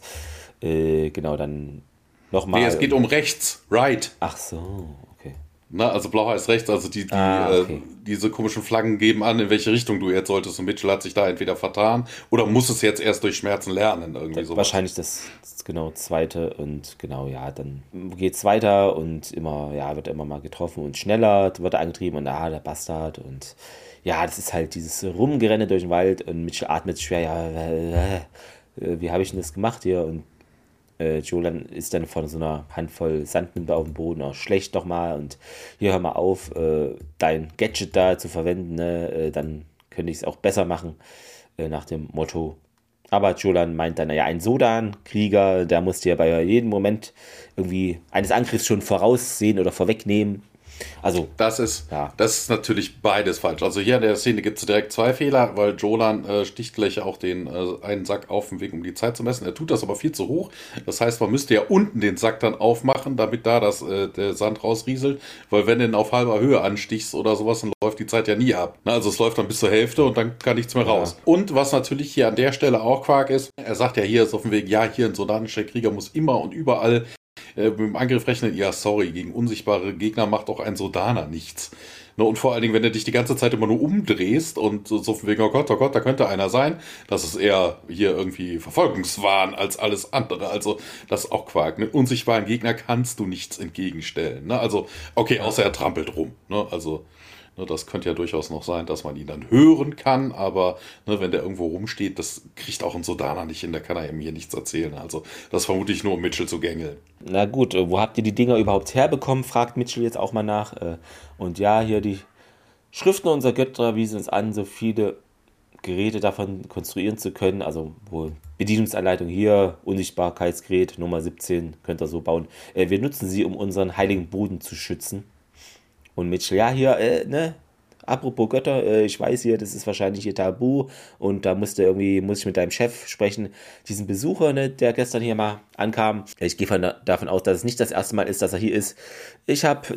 Äh, genau, dann nochmal. Nee, es geht um rechts, right. Ach so, okay. Na, also blau heißt rechts, also die, die, ah, okay. äh, diese komischen Flaggen geben an, in welche Richtung du jetzt solltest. Und Mitchell hat sich da entweder vertan oder muss es jetzt erst durch Schmerzen lernen. Irgendwie sowas. Wahrscheinlich das, das genau zweite und genau, ja, dann geht's weiter und immer, ja, wird immer mal getroffen und schneller wird er angetrieben und ah, der Bastard und ja, das ist halt dieses Rumgerenne durch den Wald und Mitchell atmet schwer, ja, äh, äh, wie habe ich denn das gemacht hier und Äh, Jolan ist dann von so einer Handvoll Sand nimmt auf dem Boden, auch schlecht doch mal und hier hör mal auf, äh, dein Gadget da zu verwenden, ne? äh, dann könnte ich es auch besser machen, äh, nach dem Motto. Aber Jolan meint dann, naja, ein Sodan-Krieger, der muss dir bei jedem Moment irgendwie eines Angriffs schon voraussehen oder vorwegnehmen. Also, das ist, ja. das ist natürlich beides falsch. Also hier in der Szene gibt es direkt zwei Fehler, weil Jolan äh, sticht gleich auch den äh, einen Sack auf dem Weg, um die Zeit zu messen. Er tut das aber viel zu hoch. Das heißt, man müsste ja unten den Sack dann aufmachen, damit da das, äh, der Sand rausrieselt. Weil wenn du ihn auf halber Höhe anstichst oder sowas, dann läuft die Zeit ja nie ab. Na, also es läuft dann bis zur Hälfte und dann kann nichts mehr raus. Ja. Und was natürlich hier an der Stelle auch Quark ist, er sagt ja hier ist auf dem Weg, ja, hier ein sudanischer Krieger muss immer und überall Äh, mit dem Angriff rechnen, ja, sorry, gegen unsichtbare Gegner macht auch ein Sodaner nichts. Ne, und vor allen Dingen, wenn du dich die ganze Zeit immer nur umdrehst und so, so von wegen, oh Gott, oh Gott, da könnte einer sein, das ist eher hier irgendwie Verfolgungswahn als alles andere. Also, das ist auch Quark. Mit unsichtbaren Gegner kannst du nichts entgegenstellen. Ne? Also, okay, außer er trampelt rum. Ne? Also, ne, das könnte ja durchaus noch sein, dass man ihn dann hören kann, aber ne, wenn der irgendwo rumsteht, das kriegt auch ein Sodaner nicht hin, da kann er ihm hier nichts erzählen. Also, das vermute ich nur, um Mitchell zu gängeln. Na gut, wo habt ihr die Dinger überhaupt herbekommen, fragt Mitchell jetzt auch mal nach. Und ja, hier die Schriften unserer Götter wiesen uns an, so viele Geräte davon konstruieren zu können. Also wohl Bedienungsanleitung hier, Unsichtbarkeitsgerät Nummer siebzehn, könnt ihr so bauen. Wir nutzen sie, um unseren heiligen Boden zu schützen. Und Mitchell, ja, hier, äh, ne, apropos Götter, äh, ich weiß hier, das ist wahrscheinlich hier Tabu und da musste irgendwie, muss ich mit deinem Chef sprechen, diesen Besucher, ne, der gestern hier mal ankam. Ich gehe von, davon aus, dass es nicht das erste Mal ist, dass er hier ist. Ich habe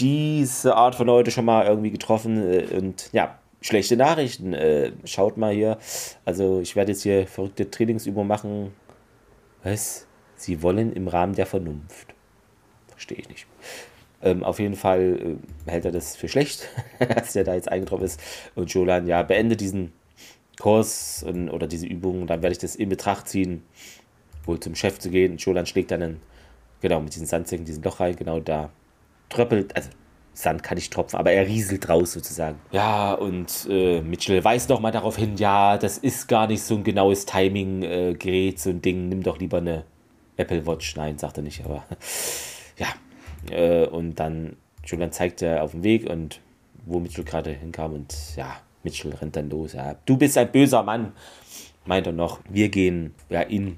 diese Art von Leute schon mal irgendwie getroffen äh, und ja, schlechte Nachrichten. Äh, schaut mal hier, also ich werde jetzt hier verrückte Trainingsübungen machen. Was? Sie wollen im Rahmen der Vernunft. Verstehe ich nicht. Ähm, auf jeden Fall äh, hält er das für schlecht, dass der da jetzt eingetroffen ist. Und Jolan, ja, beende diesen Kurs und, oder diese Übung, dann werde ich das in Betracht ziehen, wohl zum Chef zu gehen. Und Jolan schlägt dann, einen, genau, mit diesen Sandsäcken diesen Loch rein, genau da tröppelt, also Sand kann nicht tropfen, aber er rieselt raus sozusagen. Ja, und äh, Mitchell weist nochmal darauf hin, ja, das ist gar nicht so ein genaues Timing-Gerät, äh, so ein Ding, nimm doch lieber eine Apple Watch. Nein, sagt er nicht, aber ja. Äh, und dann Jolan zeigt er auf dem Weg und wo Mitchell gerade hinkam und ja, Mitchell rennt dann los. Ja, du bist ein böser Mann, meint er noch. Wir gehen ja in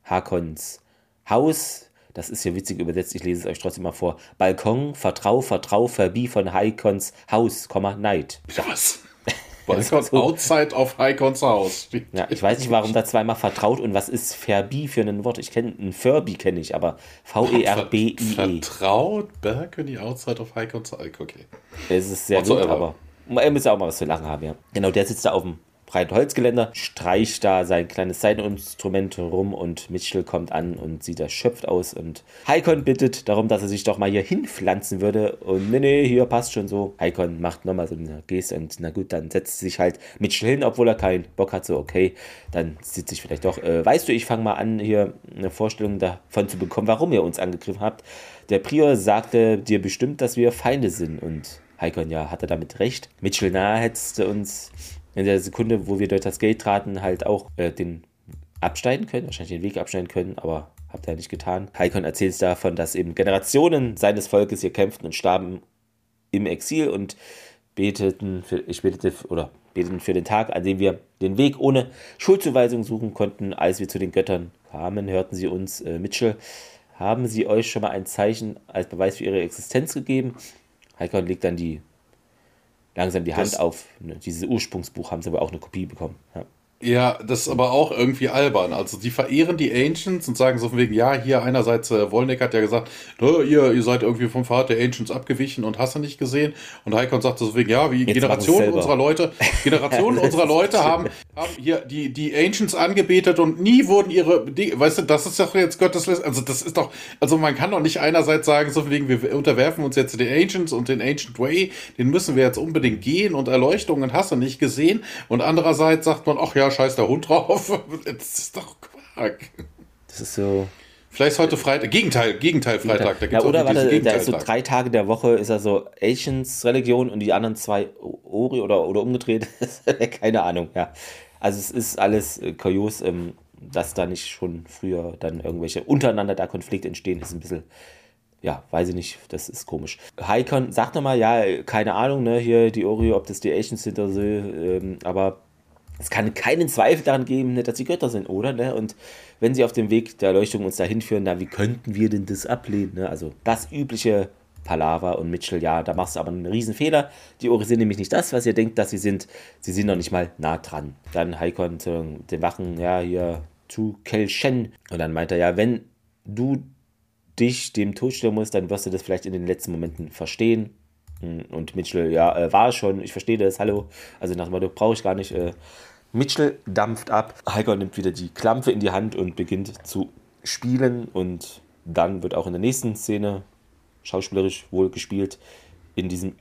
Hakons Haus. Das ist ja witzig übersetzt, ich lese es euch trotzdem mal vor. Balkon, Vertrau, Vertrau, Verbie von Hakons Haus, Neid. Was? Balkon so. Outside of Hakons Haus. Ja, ich weiß nicht, warum da zweimal vertraut und was ist Verbie für ein Wort? Ich kenne ein Furby, kenne ich, aber V E R B I E. Vertraut Balcony Outside of Hakons Haus, okay. Es ist sehr gut, aber er muss ja auch mal was zu lachen haben, ja. Genau, der sitzt da auf dem breiten Holzgeländer, streicht da sein kleines Saiteninstrument rum und Mitchell kommt an und sieht erschöpft aus und Haikon bittet darum, dass er sich doch mal hier hinpflanzen würde und nee, nee, hier passt schon so. Haikon macht nochmal so eine Geste und na gut, dann setzt sich halt Mitchell hin, obwohl er keinen Bock hat, so okay, dann sitze ich vielleicht doch. Äh, weißt du, ich fange mal an, hier eine Vorstellung davon zu bekommen, warum ihr uns angegriffen habt. Der Prior sagte dir bestimmt, dass wir Feinde sind und Haikon, ja, hat er damit recht. Mitchell nahe hätte uns in der Sekunde, wo wir durch das Gate traten, halt auch äh, den abschneiden können, wahrscheinlich den Weg abschneiden können, aber habt ihr nicht getan. Haikon erzählt davon, dass eben Generationen seines Volkes hier kämpften und starben im Exil und beteten, für, ich betete, oder beteten für den Tag, an dem wir den Weg ohne Schuldzuweisung suchen konnten. Als wir zu den Göttern kamen, hörten sie uns, äh, Mitchell, haben sie euch schon mal ein Zeichen als Beweis für ihre Existenz gegeben? Haikon legt dann die langsam die Hand das, auf. Ne, dieses Ursprungsbuch haben sie aber auch eine Kopie bekommen. Ja. Ja, das ist aber auch irgendwie albern. Also die verehren die Ancients und sagen so von wegen, ja, hier einerseits, äh, Wolneck hat ja gesagt, ihr, ihr seid irgendwie vom Pfad der Ancients abgewichen und hast du nicht gesehen. Und Haikon sagt so von wegen, ja, wie Jetzt Generationen unserer Leute, Generationen unserer Leute haben, haben hier die, die Ancients angebetet und nie wurden ihre, die, weißt du, das ist doch jetzt Gottes, also das ist doch, also man kann doch nicht einerseits sagen, so von wegen, wir unterwerfen uns jetzt den Ancients und den Ancient Way, den müssen wir jetzt unbedingt gehen und Erleuchtung und hast du nicht gesehen. Und andererseits sagt man, ach ja, scheiß der Hund drauf. Das ist doch Quark. Das ist so. Vielleicht ist heute Freitag. Gegenteil, Gegenteil Freitag. Da gibt's ja, oder warte, da ist so drei Tage der Woche, ist er so Asians Religion und die anderen zwei Ori oder, oder umgedreht. Keine Ahnung, ja. Also es ist alles äh, kurios, ähm, dass da nicht schon früher dann irgendwelche untereinander da Konflikte entstehen, ist ein bisschen. Ja, weiß ich nicht, das ist komisch. Haikon sagt nochmal, ja, keine Ahnung, ne, hier die Ori, ob das die Asians sind oder so, ähm, aber es kann keinen Zweifel daran geben, dass sie Götter sind, oder? Ne? Und wenn sie auf dem Weg der Erleuchtung uns dahin führen, dann wie könnten wir denn das ablehnen? Ne? Also das übliche Palaver und Mitchell, ja, da machst du aber einen riesen Fehler. Die Ori sind nämlich nicht das, was ihr denkt, dass sie sind. Sie sind noch nicht mal nah dran. Dann Haikon zu den Wachen, ja, hier, zu Kel-Shen. Und dann meint er, ja, wenn du dich dem Tod stellen musst, dann wirst du das vielleicht in den letzten Momenten verstehen. Und Mitchell, ja, äh, war schon, ich verstehe das, hallo. Also nach dem Motto, brauche ich gar nicht. Äh, Mitchell dampft ab. Haikon nimmt wieder die Klampe in die Hand und beginnt zu spielen. Und dann wird auch in der nächsten Szene schauspielerisch wohl gespielt, in diesem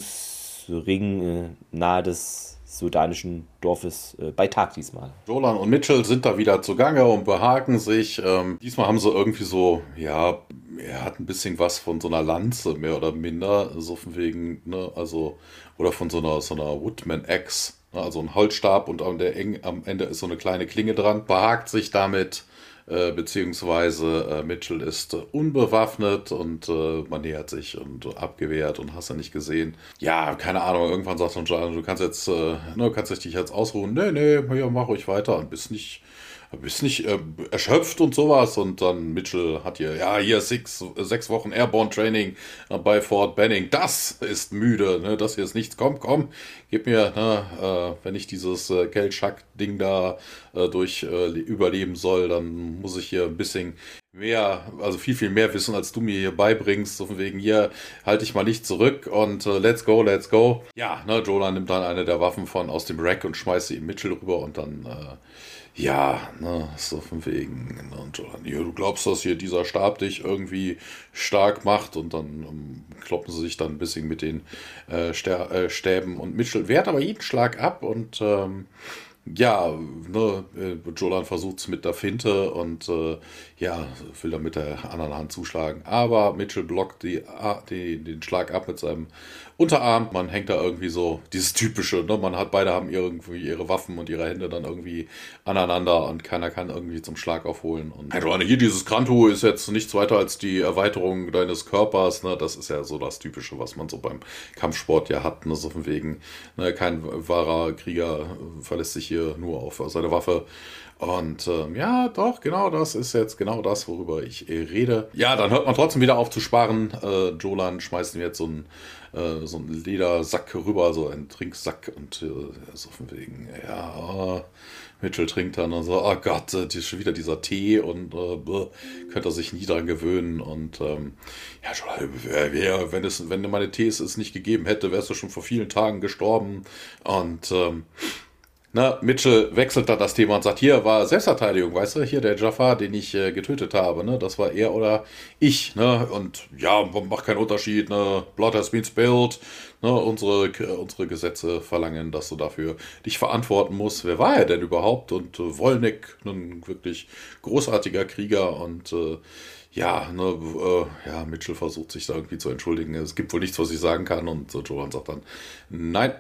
Übungsring äh, nahe des sudanischen Dorfes äh, bei Tag diesmal. Jolan und Mitchell sind da wieder zugange und behaken sich. Ähm, diesmal haben sie irgendwie so, ja, er hat ein bisschen was von so einer Lanze, mehr oder minder, so von wegen, ne, also, oder von so einer, so einer Woodman-Axe, ne, also ein Holzstab und an der eng, am Ende ist so eine kleine Klinge dran, behakt sich damit, äh, beziehungsweise äh, Mitchell ist äh, unbewaffnet und äh, man nähert sich und äh, abgewehrt und hast du nicht gesehen. Ja, keine Ahnung, irgendwann sagt dann Jolan, du kannst jetzt, äh, ne, kannst dich jetzt ausruhen, nee, nee, ja, mach ruhig weiter und bist nicht bist nicht äh, erschöpft und sowas. Und dann Mitchell hat hier, ja, hier sechs, sechs Wochen Airborne Training äh, bei Fort Benning. Das ist müde, ne? Das hier ist nichts. Komm, komm, gib mir, ne, äh, wenn ich dieses äh, Kelchak-Ding da äh, durch äh, überleben soll, dann muss ich hier ein bisschen mehr, also viel, viel mehr wissen, als du mir hier beibringst. So von wegen, hier halte ich mal nicht zurück und äh, let's go, let's go. Ja, ne, Jolan nimmt dann eine der Waffen von aus dem Rack und schmeißt sie in Mitchell rüber und dann äh, ja, ne, so von wegen, ne, und Jolan, ja, du glaubst, dass hier dieser Stab dich irgendwie stark macht und dann ähm, kloppen sie sich dann ein bisschen mit den äh, Ster- äh, Stäben und Mitchell wehrt aber jeden Schlag ab und ähm, ja, ne, Jolan versucht es mit der Finte und äh, ja, will dann mit der anderen Hand zuschlagen. Aber Mitchell blockt die, die, den Schlag ab mit seinem Unterarm. Man hängt da irgendwie so, dieses typische, ne? Man hat, beide haben irgendwie ihre Waffen und ihre Hände dann irgendwie aneinander und keiner kann irgendwie zum Schlag aufholen. Und hey, Jolan, hier dieses Krantu ist jetzt nichts weiter als die Erweiterung deines Körpers, ne? Das ist ja so das Typische, was man so beim Kampfsport ja hat, ne? So von wegen, ne? Kein wahrer Krieger verlässt sich hier nur auf seine Waffe. Und ähm, ja, doch, genau das ist jetzt genau das, worüber ich äh, rede. Ja, dann hört man trotzdem wieder auf zu sparen. Äh, Jolan schmeißt ihm jetzt so einen, äh, so einen Ledersack rüber, so einen Trinksack und äh, so von wegen, ja, oh, Mitchell trinkt dann und so, oh Gott, äh, die, schon wieder dieser Tee und äh, bäh, könnte er sich nie dran gewöhnen. Und ähm, ja, Jolan, wär, wär, wenn, es, wenn meine Tees es nicht gegeben hätte, wärst du schon vor vielen Tagen gestorben. Und ähm, Na, Mitchell wechselt dann das Thema und sagt, hier war Selbstverteidigung, weißt du, hier der Jafar, den ich äh, getötet habe, ne, das war er oder ich, ne, und ja, macht keinen Unterschied, ne, blood has been spilled, ne, unsere, unsere Gesetze verlangen, dass du dafür dich verantworten musst. Wer war er denn überhaupt? Und äh, Wolneck, ein wirklich großartiger Krieger und äh, ja, ne, äh, ja, Mitchell versucht sich da irgendwie zu entschuldigen. Es gibt wohl nichts, was ich sagen kann und äh, Jolan sagt dann, nein.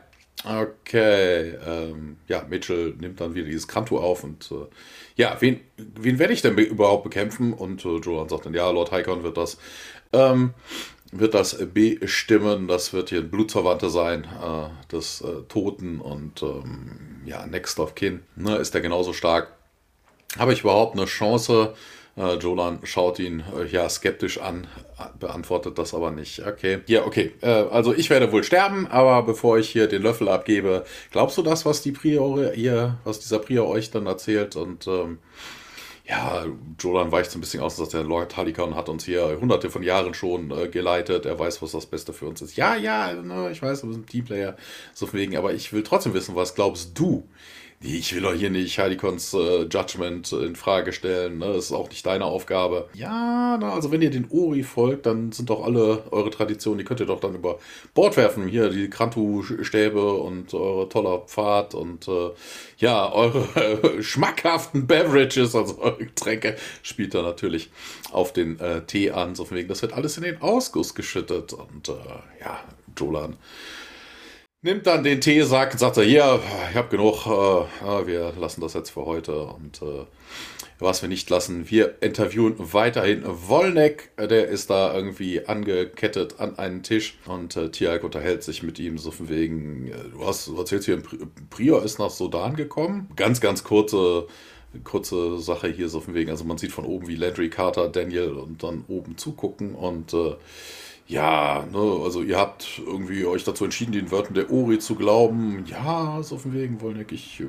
Okay, ähm, ja, Mitchell nimmt dann wieder dieses Krantuch auf und äh, ja, wen, wen werde ich denn be- überhaupt bekämpfen? Und äh, Jolan sagt dann, ja, Lord Haikon wird das, ähm, wird das bestimmen, das wird hier ein Blutsverwandter sein, äh, des äh, Toten und ähm, ja, Next of Kin, ne, ist der genauso stark. Habe ich überhaupt eine Chance? Äh, Jolan schaut ihn äh, ja skeptisch an, beantwortet das aber nicht. Okay, ja, okay. Äh, also ich werde wohl sterben, aber bevor ich hier den Löffel abgebe, glaubst du das, was die Priore ihr, was dieser Prior euch dann erzählt? Und ähm, ja, Jolan weicht so ein bisschen aus, dass der Lord Halicon hat uns hier hunderte von Jahren schon äh, geleitet. Er weiß, was das Beste für uns ist. Ja, ja, ne, ich weiß, wir sind Teamplayer, so von wegen, aber ich will trotzdem wissen, was glaubst du? Ich will doch hier nicht Halicons äh, Judgment in Frage stellen, ne? Das ist auch nicht deine Aufgabe. Ja, na, also wenn ihr den Ori folgt, dann sind doch alle eure Traditionen, die könnt ihr doch dann über Bord werfen. Hier die Krantu-Stäbe und eure toller Pfad und äh, ja, eure äh, schmackhaften Beverages, also eure Getränke, spielt er natürlich auf den äh, Tee an. So von wegen, das wird alles in den Ausguss geschüttet und äh, ja, Jolan nimmt dann den Teesack und sagt er, hier, ich habe genug, äh, wir lassen das jetzt für heute. Und äh, was wir nicht lassen, wir interviewen weiterhin Wolneck, der ist da irgendwie angekettet an einen Tisch und äh, Tialk unterhält sich mit ihm so von wegen, äh, du hast, du erzählst hier, Prior ist nach Sudan gekommen. Ganz, ganz kurze kurze Sache hier so von wegen, also man sieht von oben, wie Landry, Carter, Daniel und dann oben zugucken und äh, ja, ne, also ihr habt irgendwie euch dazu entschieden, den Wörtern der Ori zu glauben. Ja, so von wegen, Wolneck, ich äh,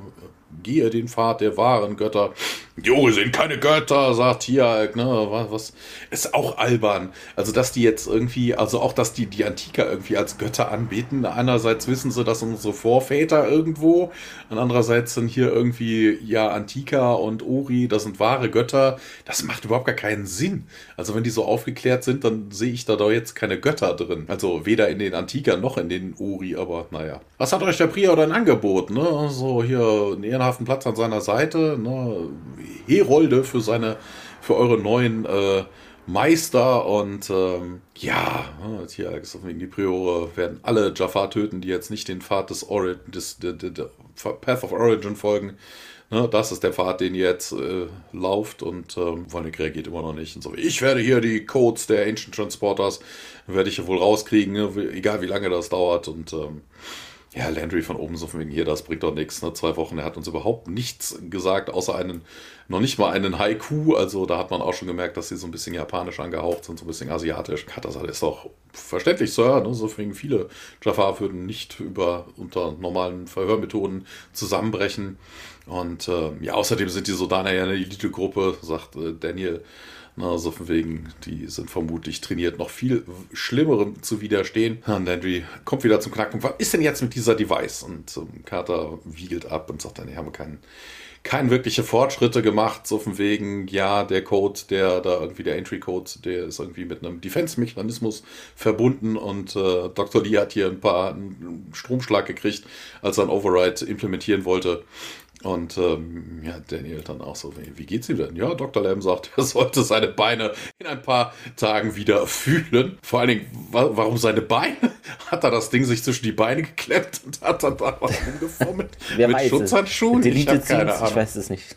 gehe den Pfad der wahren Götter. Die Ori sind keine Götter, sagt Tialk, ne, was, was, ist auch albern. Also, dass die jetzt irgendwie, also auch, dass die die Antiker irgendwie als Götter anbeten. Einerseits wissen sie, dass unsere Vorväter irgendwo, und andererseits sind hier irgendwie, ja, Antiker und Ori, das sind wahre Götter. Das macht überhaupt gar keinen Sinn. Also, wenn die so aufgeklärt sind, dann sehe ich da doch jetzt keine Götter drin. Also, weder in den Antikern noch in den Ori, aber naja. Was hat euch der Prior denn angeboten, ne? So, hier, einen ehrenhaften Platz an seiner Seite, ne? Herolde für seine, für eure neuen äh, Meister und ähm, ja, hier wegen die Priore werden alle Jafar töten, die jetzt nicht den Pfad des Ori- des, des, des, des Path of Origin folgen. Ne, das ist der Pfad, den ihr jetzt äh, lauft und ähm, Wolneck reagiert immer noch nicht. Und so, ich werde hier die Codes der Ancient Transporters, werde ich wohl rauskriegen, ne, egal wie lange das dauert und ähm, ja, Landry von oben so von wegen hier, das bringt doch nichts, ne? Zwei Wochen, er hat uns überhaupt nichts gesagt, außer einen, noch nicht mal einen Haiku, also da hat man auch schon gemerkt, dass sie so ein bisschen japanisch angehaucht sind, so ein bisschen asiatisch. Katasar ist doch verständlich, Sir, ne? So wegen viele Jafar würden nicht über, unter normalen Verhörmethoden zusammenbrechen und äh, ja, außerdem sind die Sodaner ja eine Elite-Gruppe, sagt äh, Daniel. Na, so von wegen, die sind vermutlich trainiert, noch viel Schlimmerem zu widerstehen. Und Landry kommt wieder zum Knackpunkt. Was ist denn jetzt mit dieser Device? Und ähm, Carter wiegelt ab und sagt dann, die haben keinen keine wirkliche Fortschritte gemacht, so von wegen, ja, der Code, der da irgendwie, der Entry-Code, der ist irgendwie mit einem Defense-Mechanismus verbunden und äh, Doktor Lee hat hier ein paar einen Stromschlag gekriegt, als er ein Override implementieren wollte. Und ähm, ja, Daniel dann auch so, wie, wie geht's ihm denn? Ja, Doktor Lamb sagt, er sollte seine Beine in ein paar Tagen wieder fühlen. Vor allen Dingen, wa- warum seine Beine? Hat er das Ding sich zwischen die Beine geklemmt und hat dann da was rumgefummelt? Wer mit weiß Schutzhandschuhen? es. Ich habe keine Ahnung. Ich weiß es nicht.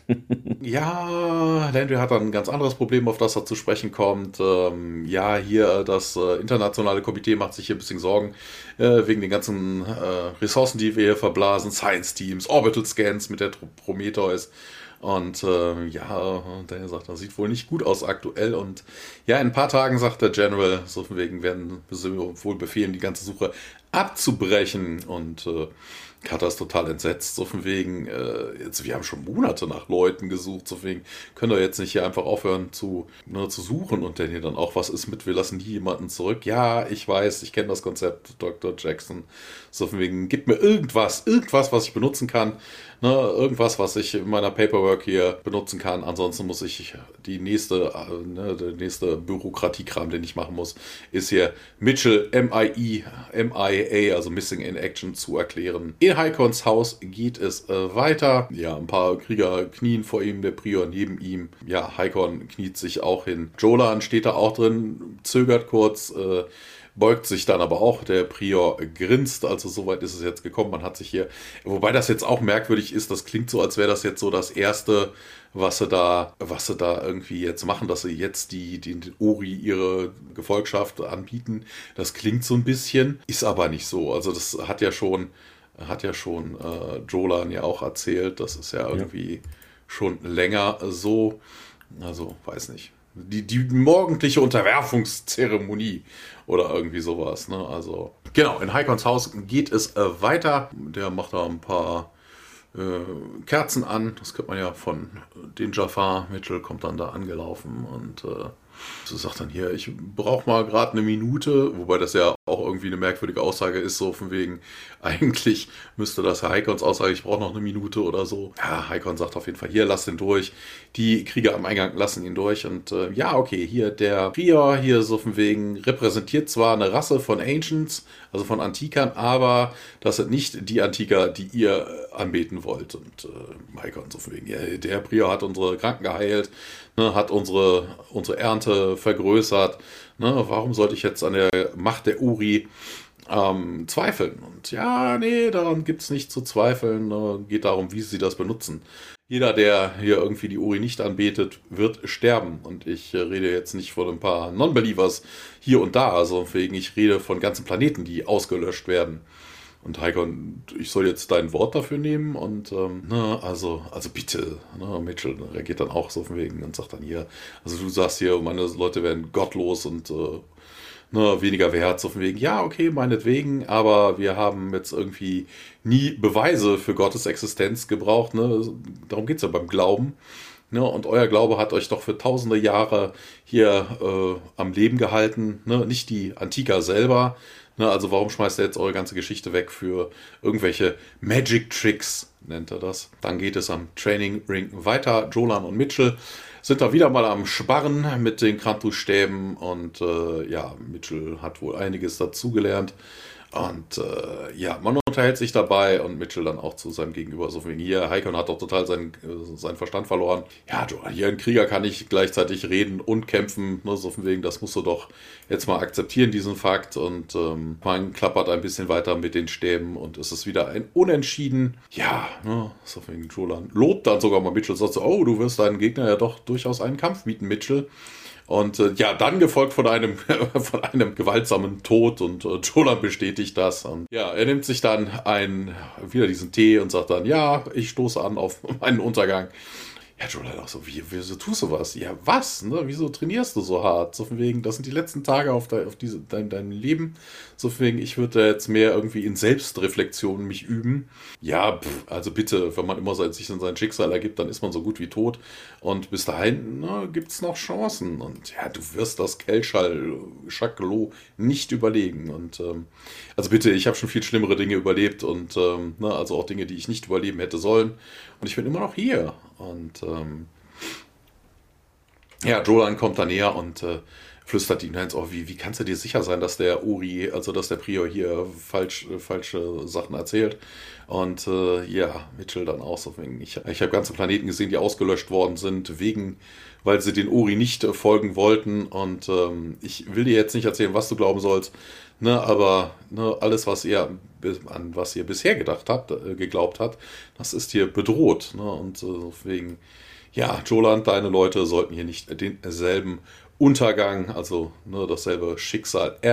Ja, Landry hat dann ein ganz anderes Problem, auf das er zu sprechen kommt. Ähm, ja, hier das äh, internationale Komitee macht sich hier ein bisschen Sorgen äh, wegen den ganzen äh, Ressourcen, die wir hier verblasen. Science-Teams, Orbital-Scans mit der Prometheus. Und äh, ja, Daniel sagt, das sieht wohl nicht gut aus aktuell. Und ja, in ein paar Tagen sagt der General, so von wegen werden wir wohl befehlen, die ganze Suche abzubrechen. Und äh, Carter ist total entsetzt, so von wegen, äh, jetzt, wir haben schon Monate nach Leuten gesucht, so von wegen, können wir jetzt nicht hier einfach aufhören zu, ne, zu suchen und denn hier dann auch, was ist mit, wir lassen nie jemanden zurück. Ja, ich weiß, ich kenne das Konzept, Doktor Jackson, so von wegen, gib mir irgendwas, irgendwas, was ich benutzen kann, ne, irgendwas, was ich in meiner Paperwork hier benutzen kann, ansonsten muss ich die nächste, äh, ne, der nächste Bürokratiekram, den ich machen muss, ist hier Mitchell M I E, M I A, also Missing in Action, zu erklären. In Haikons Haus geht es äh, weiter. Ja, ein paar Krieger knien vor ihm, der Prior neben ihm. Ja, Haikon kniet sich auch hin. Jolan steht da auch drin, zögert kurz, äh, beugt sich dann aber auch. Der Prior grinst, also soweit ist es jetzt gekommen. Man hat sich hier, wobei das jetzt auch merkwürdig ist, das klingt so, als wäre das jetzt so das erste, was sie da, was sie da irgendwie jetzt machen, dass sie jetzt die, die, die Ori ihre Gefolgschaft anbieten. Das klingt so ein bisschen, ist aber nicht so. Also das hat ja schon, hat ja schon äh, Jolan ja auch erzählt. Das ist ja irgendwie ja. schon länger so. Also, weiß nicht. Die, die morgendliche Unterwerfungszeremonie oder irgendwie sowas. Ne? Also, genau, in Haikons Haus geht es äh, weiter. Der macht da ein paar äh, Kerzen an. Das kennt man ja von den Jafar. Mitchell kommt dann da angelaufen und äh, so sagt dann hier, ich brauche mal gerade eine Minute, wobei das ja auch irgendwie eine merkwürdige Aussage ist, so von wegen, eigentlich müsste das Herr Haikons Aussage, ich brauche noch eine Minute oder so. Ja, Haikon sagt auf jeden Fall, hier, lass den durch. Die Krieger am Eingang lassen ihn durch und äh, ja, okay, hier der Prior, hier so von wegen, repräsentiert zwar eine Rasse von Ancients, also von Antikern, aber das sind nicht die Antiker, die ihr anbeten wollt. Und äh, Haikon so von wegen, ja, der Prior hat unsere Kranken geheilt, ne, hat unsere, unsere Ernte vergrößert. Ne, warum sollte ich jetzt an der Macht der Uri ähm, zweifeln? Und ja, nee, daran gibt es nicht zu zweifeln. Ne, geht darum, wie sie das benutzen. Jeder, der hier irgendwie die Uri nicht anbetet, wird sterben. Und ich äh, rede jetzt nicht von ein paar Non-Believers hier und da, also wegen ich rede von ganzen Planeten, die ausgelöscht werden. Und Haikon, ich soll jetzt dein Wort dafür nehmen und ähm, ne, also, also bitte, ne, Mitchell reagiert dann auch so von wegen und sagt dann hier, also du sagst hier, meine Leute werden gottlos und äh, ne, weniger wert, so von wegen, ja, okay, meinetwegen, aber wir haben jetzt irgendwie nie Beweise für Gottes Existenz gebraucht, ne, darum geht es ja beim Glauben. Ne, und euer Glaube hat euch doch für tausende Jahre hier äh, am Leben gehalten, ne, nicht die Antiker selber. Ne, also warum schmeißt ihr jetzt eure ganze Geschichte weg für irgendwelche Magic Tricks, nennt er das. Dann geht es am Training Ring weiter. Jolan und Mitchell sind da wieder mal am Sparren mit den Krantus-Stäben und äh, ja, Mitchell hat wohl einiges dazugelernt. Und äh, ja, man unterhält sich dabei und Mitchell dann auch zu seinem Gegenüber so wegen hier, Haikon hat doch total seinen, äh, seinen Verstand verloren. Ja, du, hier ein Krieger kann nicht gleichzeitig reden und kämpfen, ne, so von wegen, das musst du doch jetzt mal akzeptieren, diesen Fakt. Und ähm, man klappert ein bisschen weiter mit den Stäben und es ist wieder ein Unentschieden. Ja, ne, so von wegen Jolan lobt dann sogar mal Mitchell, sagt so, oh, du wirst deinen Gegner ja doch durchaus einen Kampf bieten, Mitchell. Und äh, ja, dann gefolgt von einem von einem gewaltsamen Tod und äh, Jolan bestätigt das. Und ja, er nimmt sich dann ein, wieder diesen Tee und sagt dann, ja, ich stoße an auf meinen Untergang. Ja, Jolan auch so, wie, wieso tust du was? Ja, was? Ne? Wieso trainierst du so hart? So von wegen, das sind die letzten Tage auf, de, auf diese, dein, dein Leben. So von wegen, ich würde jetzt mehr irgendwie in Selbstreflexion mich üben. Ja, pff, also bitte, wenn man immer so, sich in sein Schicksal ergibt, dann ist man so gut wie tot. Und bis dahin gibt es noch Chancen. Und ja, du wirst das Kelchal Chaklo nicht überlegen. Und ähm, also bitte, ich habe schon viel schlimmere Dinge überlebt und ähm, ne, also auch Dinge, die ich nicht überleben hätte sollen. Und ich bin immer noch hier. Und ähm, ja, Jolan kommt da näher und äh, flüstert ihm ins Ohr, wie, wie kannst du dir sicher sein, dass der Uri, also dass der Prior hier falsch, falsche Sachen erzählt? Und äh, ja, Mitchell dann auch so. Ich, ich habe ganze Planeten gesehen, die ausgelöscht worden sind, wegen, weil sie den Uri nicht äh, folgen wollten. Und ähm, ich will dir jetzt nicht erzählen, was du glauben sollst, ne, aber ne, alles, was ihr an was ihr bisher gedacht habt, äh, geglaubt habt, das ist hier bedroht. Ne? Und äh, deswegen, ja, Jolan, deine Leute sollten hier nicht denselben Untergang, also ne, dasselbe Schicksal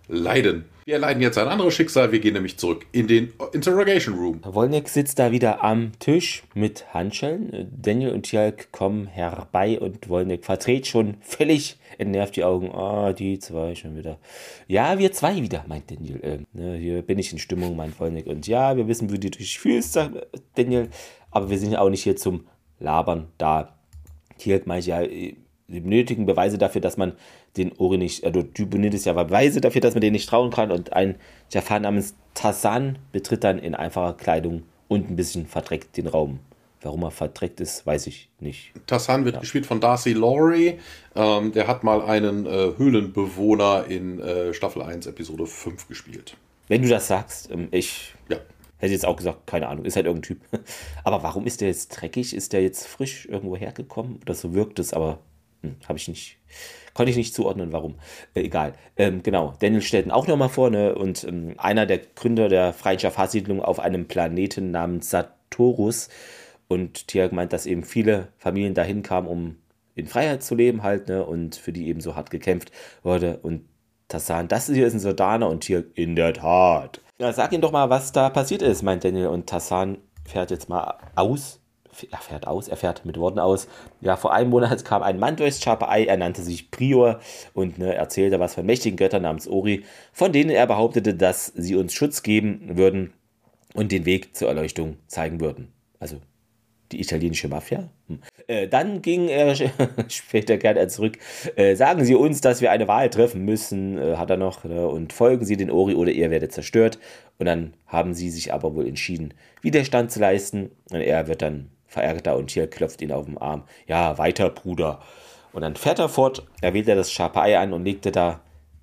leiden. Wir erleiden jetzt ein anderes Schicksal. Wir gehen nämlich zurück in den Interrogation Room. Wolnick sitzt da wieder am Tisch mit Handschellen. Daniel und Teal'c kommen herbei und Wolnick verdreht schon völlig entnervt die Augen. Ah, oh, die zwei schon wieder. Ja, wir zwei wieder, meint Daniel. Ähm, ne, hier bin ich in Stimmung, meint Wolnick. Und ja, wir wissen, wie du dich fühlst, sagt Daniel. Aber wir sind ja auch nicht hier zum Labern da. Teal'c meint ja, die benötigen Beweise dafür, dass man den Ori nicht, also du benötigst ja Beweise dafür, dass man den nicht trauen kann, und ein Jafar namens Tassan betritt dann in einfacher Kleidung und ein bisschen verdreckt den Raum. Warum er verdreckt ist, weiß ich nicht. Tassan wird ja. gespielt von Darcy Laurie. Ähm, der hat mal einen äh, Höhlenbewohner in äh, Staffel eins, Episode fünf gespielt. Wenn du das sagst, ähm, ich ja. hätte jetzt auch gesagt, keine Ahnung, ist halt irgendein Typ. Aber warum ist der jetzt dreckig? Ist der jetzt frisch irgendwo hergekommen? Oder so wirkt es, aber hm, habe ich nicht... Konnte ich nicht zuordnen, warum. Äh, egal. Ähm, genau. Daniel stellt ihn auch nochmal vor, ne? Und ähm, einer der Gründer der freien Jafar-Siedlung auf einem Planeten namens Satorus. Und Teal'c meint, dass eben viele Familien dahin kamen, um in Freiheit zu leben halt, ne? Und für die eben so hart gekämpft wurde. Und Tassan, das hier ist ein Soldaner, und Teal'c, in der Tat. Ja, sag ihm doch mal, was da passiert ist, meint Daniel. Und Tassan fährt jetzt mal aus. Er fährt aus, er fährt mit Worten aus. Ja, vor einem Monat kam ein Mann durchs Chapa'ai, er nannte sich Prior und ne, erzählte was von mächtigen Göttern namens Ori, von denen er behauptete, dass sie uns Schutz geben würden und den Weg zur Erleuchtung zeigen würden. Also die italienische Mafia. Hm. Äh, dann ging er später kehrt er zurück. Äh, sagen Sie uns, dass wir eine Wahl treffen müssen, äh, hat er noch, ne, und folgen Sie den Ori oder ihr werdet zerstört. Und dann haben sie sich aber wohl entschieden, Widerstand zu leisten, und er wird dann verärgerter und Teal'c klopft ihn auf den Arm. Ja, weiter, Bruder. Und dann fährt er fort, er wählte das Chapa'ai an und legte da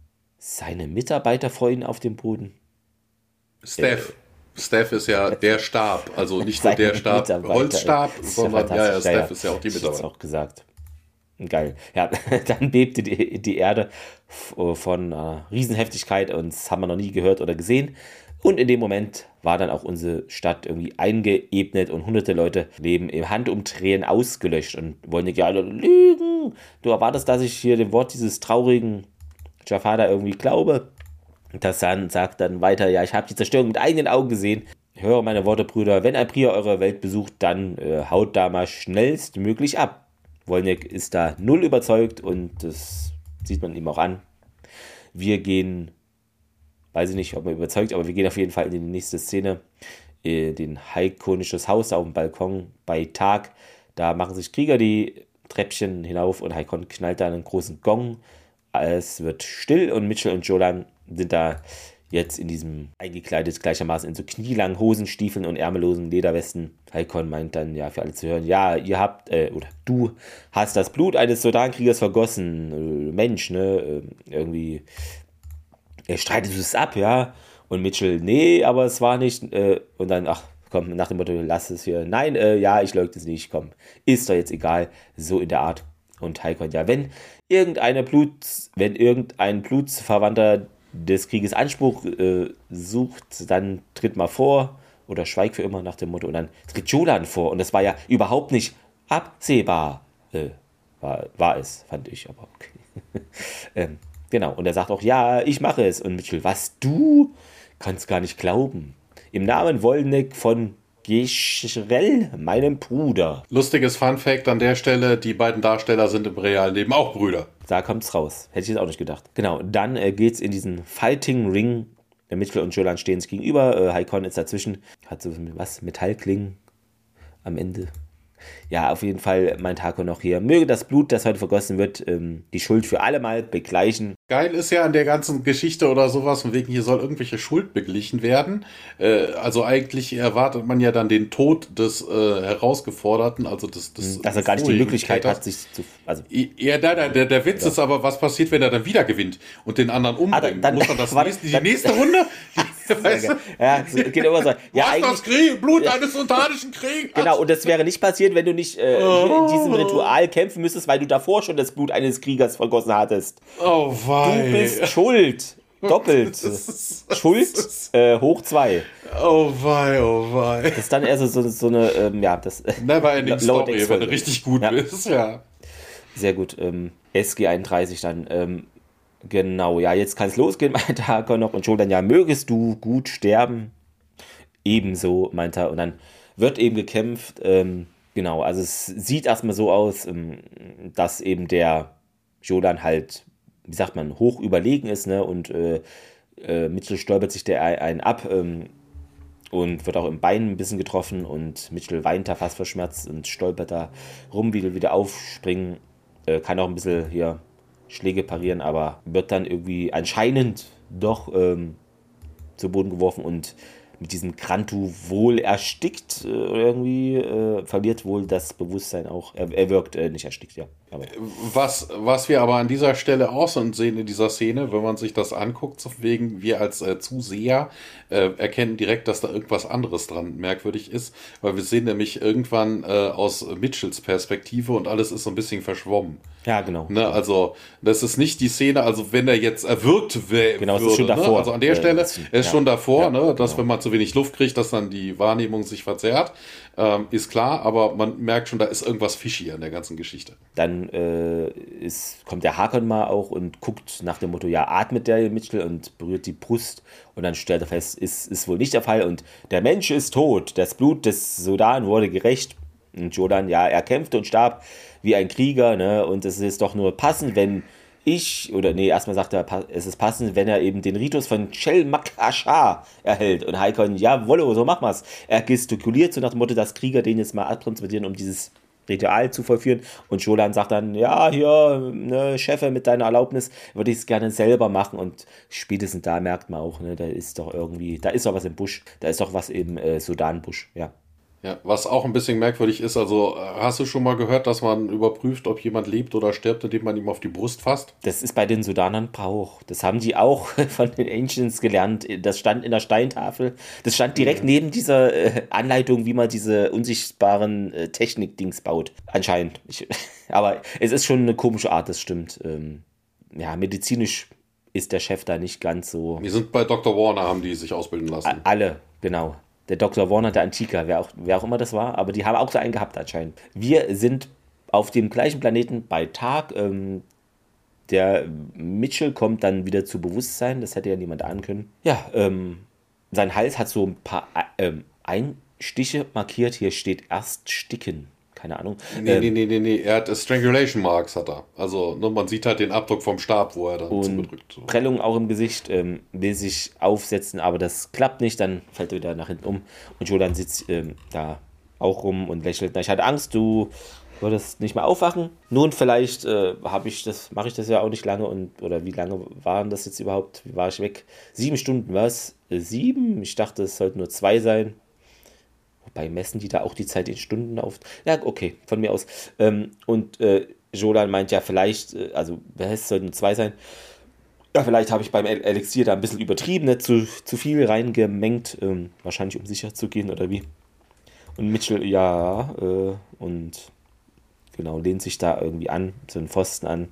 seine Mitarbeiter vor ihn auf den Boden. Steph. Äh, Steph ist ja der Stab, also nicht nur der Stab, Holzstab, sondern ja, ja, Steph ja, ist ja auch die Mitarbeiter. Ich hab's auch gesagt. Geil. Ja, dann bebte die, die Erde von äh, Riesenheftigkeit, und das haben wir noch nie gehört oder gesehen. Und in dem Moment war dann auch unsere Stadt irgendwie eingeebnet und hunderte Leute leben im Handumdrehen ausgelöscht und wollen nicht, ja, lügen. Du erwartest, dass ich hier dem Wort dieses traurigen Jafar da irgendwie glaube. Tassan sagt dann weiter, ja, ich habe die Zerstörung mit eigenen Augen gesehen. Höre meine Worte, Brüder. Wenn ein Prior eure Welt besucht, dann äh, haut da mal schnellstmöglich ab. Wolnick ist da null überzeugt, und das sieht man ihm auch an. Wir gehen... Weiß ich nicht, ob man überzeugt, aber wir gehen auf jeden Fall in die nächste Szene. Den Haikonisches Haus auf dem Balkon bei Tag. Da machen sich Krieger die Treppchen hinauf und Haikon knallt da einen großen Gong. Es wird still und Mitchell und Jolan sind da jetzt in diesem eingekleidet gleichermaßen in so knielangen Hosenstiefeln und ärmellosen Lederwesten. Haikon meint dann, ja, für alle zu hören, ja, ihr habt, äh, oder du hast das Blut eines Soldatenkriegers vergossen. Äh, Mensch, ne, äh, irgendwie... Er streitet es ab, ja. Und Mitchell, nee, aber es war nicht. Äh, und dann, ach komm, nach dem Motto, lass es hier. Nein, äh, ja, ich leugne es nicht, komm. Ist doch jetzt egal. So in der Art. Und Haikon, ja, wenn irgendeine Blut, wenn irgendein Blutsverwandter des Krieges Anspruch äh, sucht, dann tritt mal vor. Oder schweig für immer nach dem Motto. Und dann tritt Jolan vor. Und das war ja überhaupt nicht absehbar. Äh, war, war es, fand ich, aber okay. ähm. Genau, und er sagt auch, ja, ich mache es. Und Mitchell, was, du? Kannst gar nicht glauben. Im Namen Wolnick von Geschrell, meinem Bruder. Lustiges Funfact an der Stelle, die beiden Darsteller sind im realen Leben auch Brüder. Da kommt's raus. Hätte ich jetzt auch nicht gedacht. Genau, dann äh, geht's in diesen Fighting Ring. Der Mitchell und Jolan stehen sich gegenüber. Äh, Haikon ist dazwischen. Hat so was, Metallklingen am Ende. Ja, auf jeden Fall meint Haikon noch hier, möge das Blut, das heute vergossen wird, ähm, die Schuld für alle Mal begleichen. Geil ist ja an der ganzen Geschichte oder sowas, von wegen hier soll irgendwelche Schuld beglichen werden. Äh, also eigentlich erwartet man ja dann den Tod des äh, Herausgeforderten, also des, des dass er gar nicht die Möglichkeit hat, sich zu... Also ja, der, der, der Witz ja. ist aber, was passiert, wenn er dann wieder gewinnt und den anderen umbringt? Ah, dann, Muss er das warte, nächste, die dann, nächste Runde? Weißt du? Ja, es geht immer so. Ja, was das Krieg, Blut ja. eines sultanischen Kriegs. Genau, und das wäre nicht passiert, wenn du nicht äh, oh. in diesem Ritual kämpfen müsstest, weil du davor schon das Blut eines Kriegers vergossen hattest. Oh, wei. Du bist schuld. Doppelt. Schuld äh, hoch zwei. Oh wei, oh wei. Das ist dann eher so, so, so eine, ähm, ja, das... Never ending Story, wenn du richtig gut ja. bist, ja. Sehr gut. Ähm, S G einunddreißig dann. Ähm, Genau, ja, jetzt kann es losgehen, meint Harker noch. Und Jordan, ja, mögest du gut sterben. Ebenso, meint er. Und dann wird eben gekämpft. Ähm, genau, also es sieht erstmal so aus, ähm, dass eben der Jordan halt, wie sagt man, hoch überlegen ist, ne? Und äh, äh, Mitchell stolpert sich der einen ab ähm, und wird auch im Bein ein bisschen getroffen. Und Mitchell weint da fast vor Schmerz und stolpert da rum, will wieder aufspringen. Äh, kann auch ein bisschen hier Schläge parieren, aber wird dann irgendwie anscheinend doch ähm, zu Boden geworfen und mit diesem Krantu wohl erstickt äh, irgendwie, äh, verliert wohl das Bewusstsein auch. Er, er wirkt äh, nicht erstickt, ja. Aber. Was, was wir aber an dieser Stelle auch so sehen in dieser Szene, wenn man sich das anguckt, so wegen wir als äh, Zuseher äh, erkennen direkt, dass da irgendwas anderes dran merkwürdig ist, weil wir sehen nämlich irgendwann äh, aus Mitchells Perspektive und alles ist so ein bisschen verschwommen. Ja, genau. Ne, also, das ist nicht die Szene, also wenn er jetzt erwürgt wäre, genau, würde, ist schon davor. Ne? Also an der äh, Stelle ist ja, schon davor, ja, ne? dass genau. wenn man zu wenig Luft kriegt, dass dann die Wahrnehmung sich verzerrt, ähm, ist klar, aber man merkt schon, da ist irgendwas fishy an der ganzen Geschichte. Dann äh, ist, kommt der Hakon mal auch und guckt nach dem Motto, ja, atmet der Mitchell und berührt die Brust und dann stellt er fest, ist, ist wohl nicht der Fall und der Mensch ist tot, das Blut des Sudan wurde gerächt. Und Jordan, ja, er kämpfte und starb wie ein Krieger, ne? Und es ist doch nur passend, wenn ich, oder nee, erstmal sagt er, es ist passend, wenn er eben den Ritus von Chel Makashar erhält. Und Haikon, ja, wolle, so machen wir's. Er gestikuliert so nach dem Motto, dass Krieger den jetzt mal abtransportieren, um dieses Ritual zu vollführen. Und Jordan sagt dann, ja, hier, ne, Chefe, mit deiner Erlaubnis würde ich es gerne selber machen. Und spätestens da merkt man auch, ne, da ist doch irgendwie, da ist doch was im Busch. Da ist doch was im äh, Sudan-Busch, ja. Ja, was auch ein bisschen merkwürdig ist, also hast du schon mal gehört, dass man überprüft, ob jemand lebt oder stirbt, indem man ihm auf die Brust fasst? Das ist bei den Sudanern Brauch. Das haben die auch von den Ancients gelernt. Das stand in der Steintafel. Das stand direkt ja. neben dieser äh, Anleitung, wie man diese unsichtbaren äh, Technik-Dings baut. Anscheinend. Ich, aber es ist schon eine komische Art, das stimmt. Ähm, ja, medizinisch ist der Chef da nicht ganz so... Die sind bei Doktor Warner, haben die sich ausbilden lassen. A- alle, genau. Der Doktor Warner, der Antiker, wer auch, wer auch immer das war, aber die haben auch so einen gehabt anscheinend. Wir sind auf dem gleichen Planeten bei Tag. Ähm, der Mitchell kommt dann wieder zu Bewusstsein, das hätte ja niemand ahnen können. Ja, ähm, sein Hals hat so ein paar ähm, Einstiche markiert, hier steht erst Sticken. Keine Ahnung. Nee, ähm, nee, nee, nee, nee, er hat Strangulation Marks, hat er. Also, ne, man sieht halt den Abdruck vom Stab, wo er dann und zugedrückt. So. Prellung auch im Gesicht, ähm, will sich aufsetzen, aber das klappt nicht, dann fällt er wieder nach hinten um und Jordan sitzt ähm, da auch rum und lächelt. Na, ich hatte Angst, du würdest nicht mehr aufwachen. Nun, vielleicht äh, habe ich das, mache ich das ja auch nicht lange und oder wie lange waren das jetzt überhaupt? Wie war ich weg? Sieben Stunden, was? Äh, sieben? Ich dachte, es sollten nur zwei sein. Wobei messen die da auch die Zeit in Stunden auf. Ja, okay, von mir aus. Ähm, und äh, Jordan meint ja vielleicht, äh, also es sollten zwei sein. Ja, vielleicht habe ich beim El- Elixier da ein bisschen übertrieben, ne? zu, zu viel reingemengt. Ähm, wahrscheinlich um sicher zu gehen oder wie. Und Mitchell, ja, äh, und genau, lehnt sich da irgendwie an, so einen Pfosten an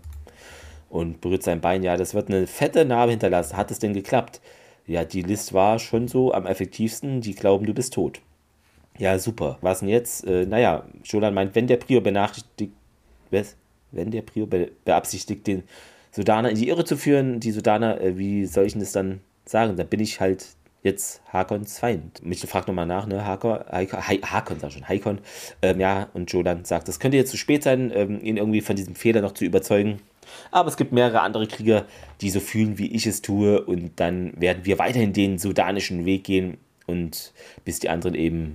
und berührt sein Bein. Ja, das wird eine fette Narbe hinterlassen. Hat es denn geklappt? Ja, die List war schon so am effektivsten. Die glauben, du bist tot. Ja, super. Was denn jetzt? Äh, naja, Jordan meint, wenn der Prior benachrichtigt, was? Wenn der Prior be- beabsichtigt, den Sudaner in die Irre zu führen, die Sudaner, äh, wie soll ich denn das dann sagen? Da bin ich halt jetzt Hakons Feind. Mitchell fragt nochmal nach, ne? Hakon, Hakon, Hakon sag schon, Hakon. Ähm, ja, und Jordan sagt, das könnte jetzt zu spät sein, ähm, ihn irgendwie von diesem Fehler noch zu überzeugen. Aber es gibt mehrere andere Krieger, die so fühlen, wie ich es tue. Und dann werden wir weiterhin den sudanischen Weg gehen und bis die anderen eben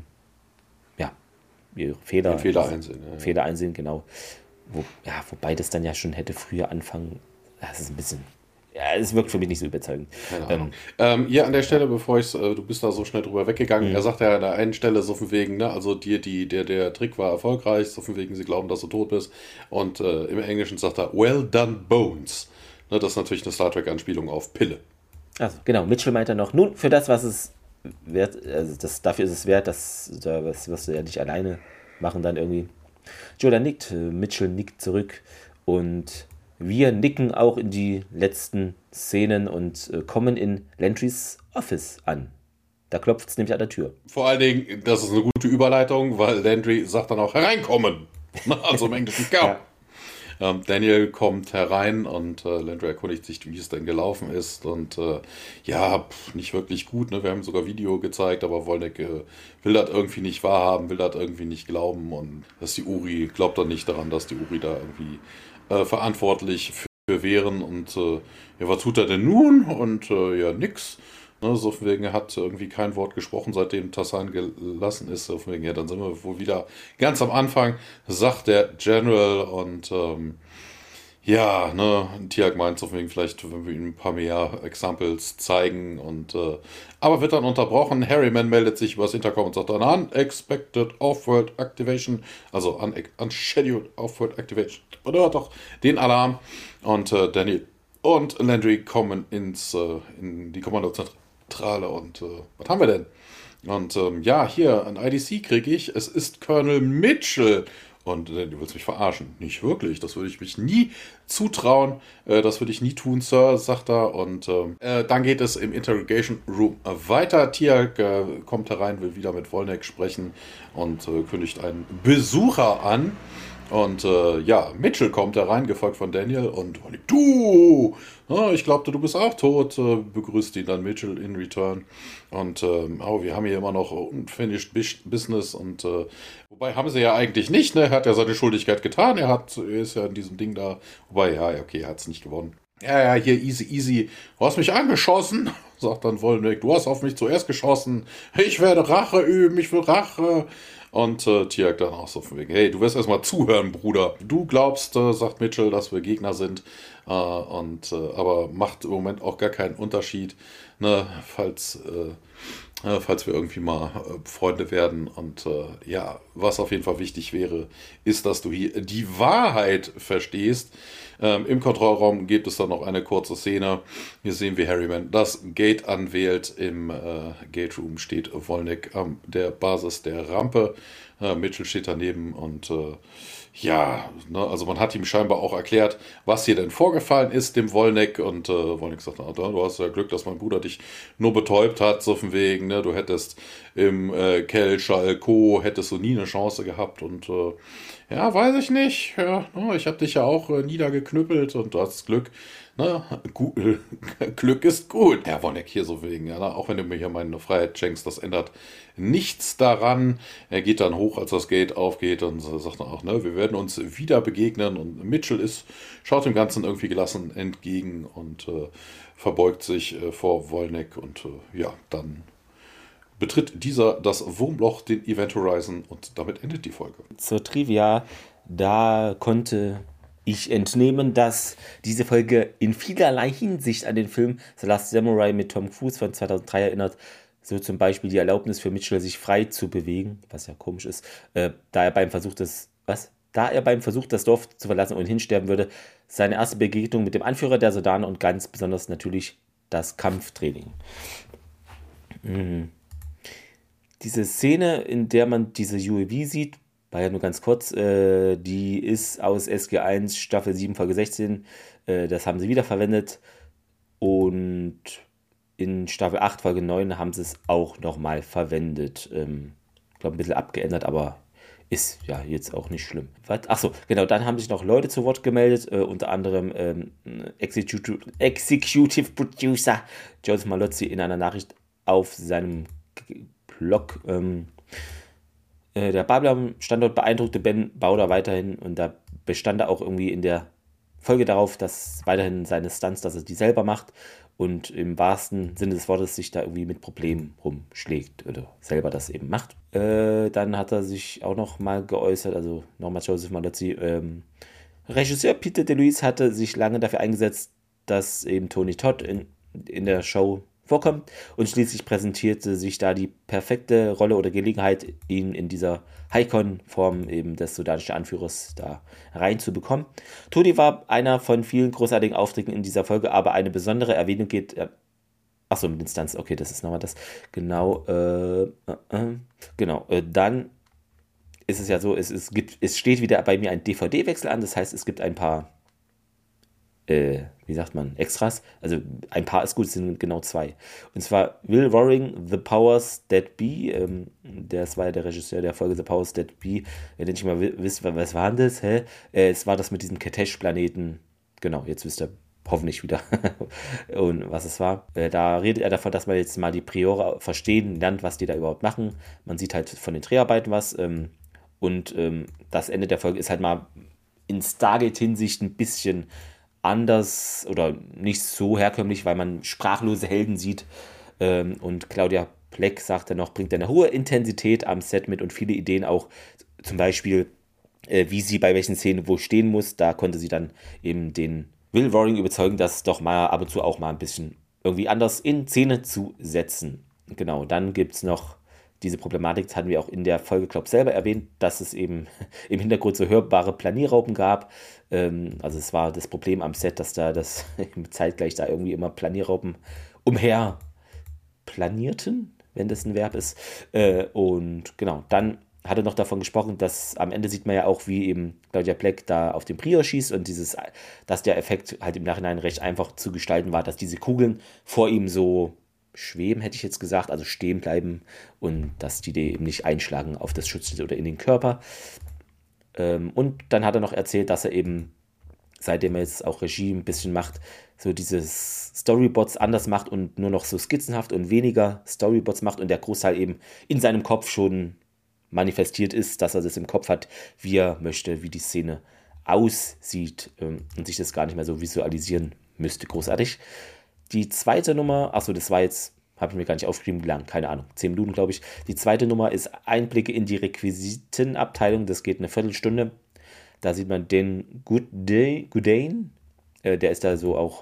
ihre Fehler, ja, Fehler einsehen. Ja, Fehler einsehen, genau. Wo, ja, wobei das dann ja schon hätte früher anfangen. Das ist ein bisschen. Ja, es wirkt für mich nicht so überzeugend. Keine Ahnung. Ähm, ähm, hier an der Stelle, bevor ich äh, du bist da so schnell drüber weggegangen, mhm. er sagt ja an der einen Stelle so von wegen, ne, also dir, die, der, der Trick war erfolgreich, so von wegen, sie glauben, dass du tot bist. Und äh, im Englischen sagt er, well done, Bones. Ne, das ist natürlich eine Star Trek-Anspielung auf Pille. Also, genau, Mitchell meint dann noch, nun, für das, was es wert, also das, dafür ist es wert, dass das wirst du ja nicht alleine machen dann irgendwie. Jordan nickt, Mitchell nickt zurück und wir nicken auch in die letzten Szenen und äh, kommen in Landrys Office an. Da klopft es nämlich an der Tür. Vor allen Dingen, das ist eine gute Überleitung, weil Landry sagt dann auch hereinkommen. Also im Englischen, komm. Ja. Ähm, Daniel kommt herein und äh, Landry erkundigt sich, wie es denn gelaufen ist. Und äh, ja, pff, nicht wirklich gut. Ne? Wir haben sogar Video gezeigt, aber Wolnick äh, will das irgendwie nicht wahrhaben, will das irgendwie nicht glauben. Und dass die Uri, glaubt dann nicht daran, dass die Uri da irgendwie äh, verantwortlich für wären. Und äh, ja, was tut er denn nun? Und äh, ja, nix. Ne, so von wegen, er hat irgendwie kein Wort gesprochen, seitdem Tassan gelassen ist. So von wegen, ja, dann sind wir wohl wieder ganz am Anfang, sagt der General. Und ähm, ja, ne, Tiag meint so von wegen, vielleicht, wenn wir ihm ein paar mehr Examples zeigen. Und äh, aber wird dann unterbrochen. Harryman meldet sich übers Intercom und sagt dann Unexpected Off-World Activation, also un Unscheduled Off-World Activation. Oder hört doch den Alarm. Und äh, Danny und Landry kommen ins, äh, in die Kommandozentrale und äh, was haben wir denn? Und ähm, ja, hier, ein I D C kriege ich. Es ist Colonel Mitchell. Und äh, du willst mich verarschen. Nicht wirklich. Das würde ich mich nie zutrauen. Äh, das würde ich nie tun, Sir, sagt er. Und ähm, äh, dann geht es im Interrogation Room weiter. Tiag äh, kommt herein, will wieder mit Wolnick sprechen und äh, kündigt einen Besucher an. Und äh, ja, Mitchell kommt herein, gefolgt von Daniel. Und Wolnick, du! Oh, ich glaubte, du bist auch tot. Äh, begrüßt ihn dann Mitchell in return. Und ähm, oh, wir haben hier immer noch unfinished business. Und äh, wobei haben sie ja eigentlich nicht, ne? Er hat ja seine Schuldigkeit getan. Er hat, er ist ja in diesem Ding da. Wobei, ja, okay, er hat es nicht gewonnen. Ja, ja, hier, easy, easy. Du hast mich angeschossen, sagt dann Wolnick. Du hast auf mich zuerst geschossen. Ich werde Rache üben, ich will Rache. Und äh, Tiag dann auch so von wegen, hey, du wirst erstmal zuhören, Bruder. Du glaubst, äh, sagt Mitchell, dass wir Gegner sind. Äh, und, äh, aber macht im Moment auch gar keinen Unterschied, ne, falls, äh, äh, falls wir irgendwie mal äh, Freunde werden. Und äh, ja, was auf jeden Fall wichtig wäre, ist, dass du hier die Wahrheit verstehst. Ähm, Im Kontrollraum gibt es dann noch eine kurze Szene. Hier sehen wir Harryman das Gate anwählt. Im äh, Gate Room steht Wolnick an der Basis der Rampe. Äh, Mitchell steht daneben und äh, ja, ne, also man hat ihm scheinbar auch erklärt, was hier denn vorgefallen ist, dem Wolnick. Und äh, Wolnick sagt, na, du hast ja Glück, dass mein Bruder dich nur betäubt hat, so von wegen, ne, du hättest im äh, Kelchal Co. hättest du nie eine Chance gehabt. Und äh, ja, weiß ich nicht. Ja, ich habe dich ja auch äh, niedergeknüppelt und du hast Glück. Ne? Gut, Glück ist gut. Herr Wolnick hier so wegen. Ja, auch wenn du mir hier meine Freiheit schenkst, das ändert nichts daran. Er geht dann hoch, als das Gate aufgeht und sagt dann auch, ne, wir werden uns wieder begegnen. Und Mitchell ist, schaut dem Ganzen irgendwie gelassen entgegen und äh, verbeugt sich äh, vor Wolnick. Und äh, ja, dann betritt dieser das Wurmloch, den Event Horizon, und damit endet die Folge. Zur Trivia, da konnte ich entnehmen, dass diese Folge in vielerlei Hinsicht an den Film The Last Samurai mit Tom Cruise von zweitausenddrei erinnert. So zum Beispiel die Erlaubnis für Mitchell, sich frei zu bewegen, was ja komisch ist, äh, da er beim Versuch des, was? Da er beim Versuch, das Dorf zu verlassen, ohnehin sterben würde. Seine erste Begegnung mit dem Anführer der Soldaten und ganz besonders natürlich das Kampftraining. Mhm. Diese Szene, in der man diese U A V sieht, war ja nur ganz kurz, äh, die ist aus S G eins Staffel sieben Folge sechzehn, äh, das haben sie wiederverwendet und in Staffel acht Folge neun haben sie es auch nochmal verwendet. Ähm, ich glaube ein bisschen abgeändert, aber ist ja jetzt auch nicht schlimm. Achso, genau, dann haben sich noch Leute zu Wort gemeldet, äh, unter anderem ähm, Executive, Executive Producer Joseph Malozzi in einer Nachricht auf seinem Blog. Ähm, äh, der Babylon-Standort beeindruckte Ben Bauder weiterhin und da bestand er auch irgendwie in der Folge darauf, dass weiterhin seine Stunts, dass er die selber macht und im wahrsten Sinne des Wortes sich da irgendwie mit Problemen rumschlägt oder selber das eben macht. Äh, dann hat er sich auch noch mal geäußert, also nochmal Joseph Malozzi, ähm, Regisseur Peter DeLuise hatte sich lange dafür eingesetzt, dass eben Tony Todd in, in der Show vorkommt und schließlich präsentierte sich da die perfekte Rolle oder Gelegenheit, ihn in dieser Haikon-Form eben des sudanischen Anführers da reinzubekommen. Tony war einer von vielen großartigen Auftritten in dieser Folge, aber eine besondere Erwähnung geht, äh, achso, mit Instanz, okay, das ist nochmal das, genau, äh, äh, äh, genau, äh, dann ist es ja so, es, es, gibt, es steht wieder bei mir ein D V D-Wechsel an, das heißt, es gibt ein paar äh, wie sagt man, Extras. Also ein paar ist gut, es sind genau zwei. Und zwar Will Waring, The Powers That Be. Ähm, das war ja der Regisseur der Folge The Powers That Be. Wenn ihr nicht mal wisst, was war denn das? Hä? Äh, es war das mit diesem Ketesh-Planeten. Genau, jetzt wisst ihr hoffentlich wieder, und was es war. Äh, da redet er davon, dass man jetzt mal die Priore verstehen lernt, was die da überhaupt machen. Man sieht halt von den Dreharbeiten was. Ähm, und ähm, das Ende der Folge ist halt mal in Stargate-Hinsicht ein bisschen anders oder nicht so herkömmlich, weil man sprachlose Helden sieht. Ähm, und Claudia Pleck sagt dann noch, bringt eine hohe Intensität am Set mit und viele Ideen auch, zum Beispiel, äh, wie sie bei welchen Szenen wo stehen muss. Da konnte sie dann eben den Will Waring überzeugen, das doch mal ab und zu auch mal ein bisschen irgendwie anders in Szene zu setzen. Genau, dann gibt es noch diese Problematik, das hatten wir auch in der Folge, glaube ich, selber erwähnt, dass es eben im Hintergrund so hörbare Planierraupen gab. Ähm, also es war das Problem am Set, dass da das zeitgleich da irgendwie immer Planierraupen umher planierten, wenn das ein Verb ist. Äh, und genau, dann hat er noch davon gesprochen, dass am Ende sieht man ja auch, wie eben Claudia Pleck da auf den Prior schießt und dieses, dass der Effekt halt im Nachhinein recht einfach zu gestalten war, dass diese Kugeln vor ihm so schweben, hätte ich jetzt gesagt, also stehen bleiben und dass die eben nicht einschlagen auf das Schutzschild oder in den Körper. Ähm, und dann hat er noch erzählt, dass er eben, seitdem er jetzt auch Regie ein bisschen macht, so dieses Storyboards anders macht und nur noch so skizzenhaft und weniger Storyboards macht und der Großteil eben in seinem Kopf schon manifestiert ist, dass er das im Kopf hat, wie er möchte, wie die Szene aussieht ähm, und sich das gar nicht mehr so visualisieren müsste. Großartig. Die zweite Nummer, achso, das war jetzt, habe ich mir gar nicht aufgeschrieben, wie lang, keine Ahnung, zehn Minuten, glaube ich. Die zweite Nummer ist Einblicke in die Requisitenabteilung, das geht eine Viertelstunde. Da sieht man den Goodane, äh, der ist da so auch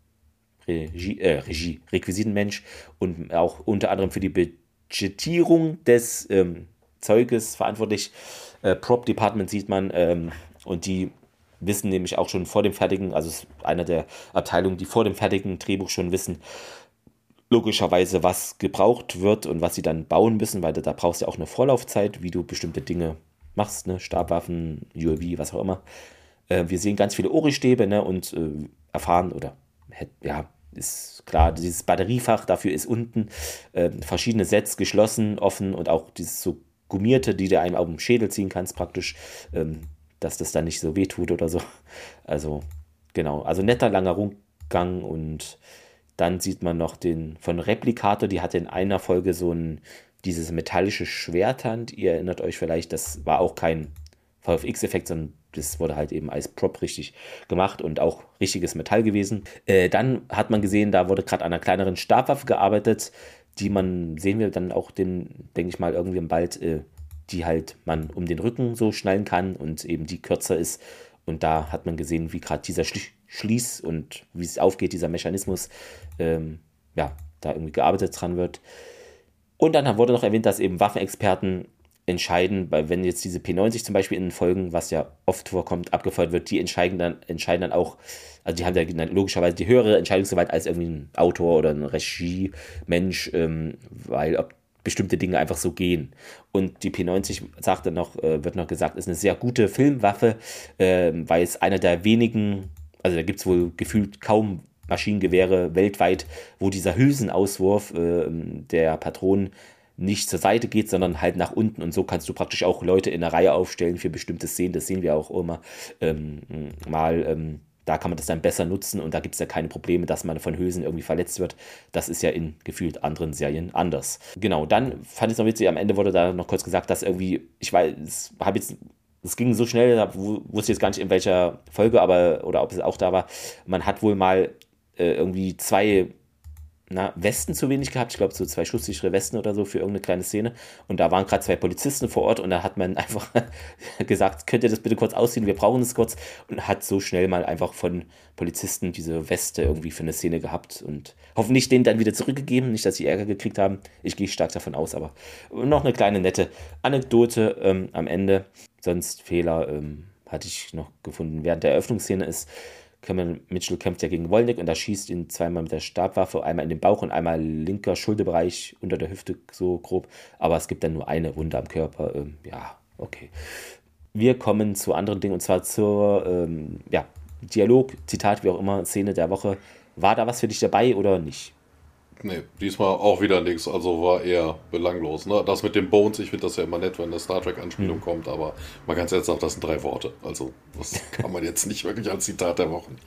Regie, äh, Regie, Requisitenmensch und auch unter anderem für die Budgetierung des ähm, Zeuges verantwortlich. Äh, Prop Department sieht man ähm, und die wissen nämlich auch schon vor dem fertigen, also es ist einer der Abteilungen, die vor dem fertigen Drehbuch schon wissen, logischerweise, was gebraucht wird und was sie dann bauen müssen, weil da, da brauchst du ja auch eine Vorlaufzeit, wie du bestimmte Dinge machst, ne? Stabwaffen, U A V, was auch immer. Äh, wir sehen ganz viele Ori-Stäbe, ne? Und äh, erfahren oder ja, ist klar, dieses Batteriefach, dafür ist unten äh, verschiedene Sets geschlossen, offen und auch dieses so gummierte, die du einem auf den Schädel ziehen kannst, praktisch, ähm, dass das dann nicht so wehtut oder so. Also, genau, also netter langer Rundgang und dann sieht man noch den von Replikator, die hatte in einer Folge so ein, dieses metallische Schwerthand. Ihr erinnert euch vielleicht, das war auch kein V F X-Effekt, sondern das wurde halt eben als Prop richtig gemacht und auch richtiges Metall gewesen. Äh, dann hat man gesehen, da wurde gerade an einer kleineren Stabwaffe gearbeitet, die man, sehen wir dann auch, den, denke ich mal, irgendwie bald, äh, die halt man um den Rücken so schnallen kann und eben die kürzer ist. Und da hat man gesehen, wie gerade dieser Schli- Schließ und wie es aufgeht, dieser Mechanismus, ähm, ja, da irgendwie gearbeitet dran wird. Und dann wurde noch erwähnt, dass eben Waffenexperten entscheiden, weil wenn jetzt diese P neunzig zum Beispiel in Folgen, was ja oft vorkommt, abgefeuert wird, die entscheiden dann, entscheiden dann auch, also die haben ja logischerweise die höhere Entscheidungsgewalt als irgendwie ein Autor oder ein Regiemensch, ähm, weil ob bestimmte Dinge einfach so gehen. Und die P neunzig, sagt dann noch, äh, wird noch gesagt, ist eine sehr gute Filmwaffe, äh, weil es einer der wenigen, also da gibt es wohl gefühlt kaum Maschinengewehre weltweit, wo dieser Hülsenauswurf äh, der Patronen nicht zur Seite geht, sondern halt nach unten und so kannst du praktisch auch Leute in einer Reihe aufstellen für bestimmte Szenen, das sehen wir auch immer ähm, mal, ähm, da kann man das dann besser nutzen und da gibt es ja keine Probleme, dass man von Hülsen irgendwie verletzt wird. Das ist ja in gefühlt anderen Serien anders. Genau, dann fand ich es noch witzig, am Ende wurde da noch kurz gesagt, dass irgendwie, ich weiß, habe jetzt, es ging so schnell, da wusste ich jetzt gar nicht in welcher Folge, aber, oder ob es auch da war, man hat wohl mal äh, irgendwie zwei Na, Westen zu wenig gehabt, ich glaube so zwei schusssichere Westen oder so für irgendeine kleine Szene und da waren gerade zwei Polizisten vor Ort und da hat man einfach gesagt, könnt ihr das bitte kurz ausziehen, wir brauchen das kurz und hat so schnell mal einfach von Polizisten diese Weste irgendwie für eine Szene gehabt und hoffentlich denen dann wieder zurückgegeben, nicht, dass sie Ärger gekriegt haben, ich gehe stark davon aus, aber noch eine kleine nette Anekdote ähm, am Ende, sonst Fehler ähm, hatte ich noch gefunden, während der Eröffnungsszene ist Cameron Mitchell kämpft ja gegen Wolnick und da schießt ihn zweimal mit der Stabwaffe, einmal in den Bauch und einmal linker Schulterbereich unter der Hüfte so grob, aber es gibt dann nur eine Wunde am Körper, ähm, ja, okay. Wir kommen zu anderen Dingen und zwar zur, ähm, ja, Dialog, Zitat, wie auch immer, Szene der Woche. War da was für dich dabei oder nicht? Nee, diesmal auch wieder nichts, also war eher belanglos. Ne? Das mit den Bones, ich finde das ja immer nett, wenn eine Star Trek-Anspielung hm. kommt, aber mal ganz ehrlich, das sind drei Worte. Also, das kann man jetzt nicht wirklich als Zitat der Woche.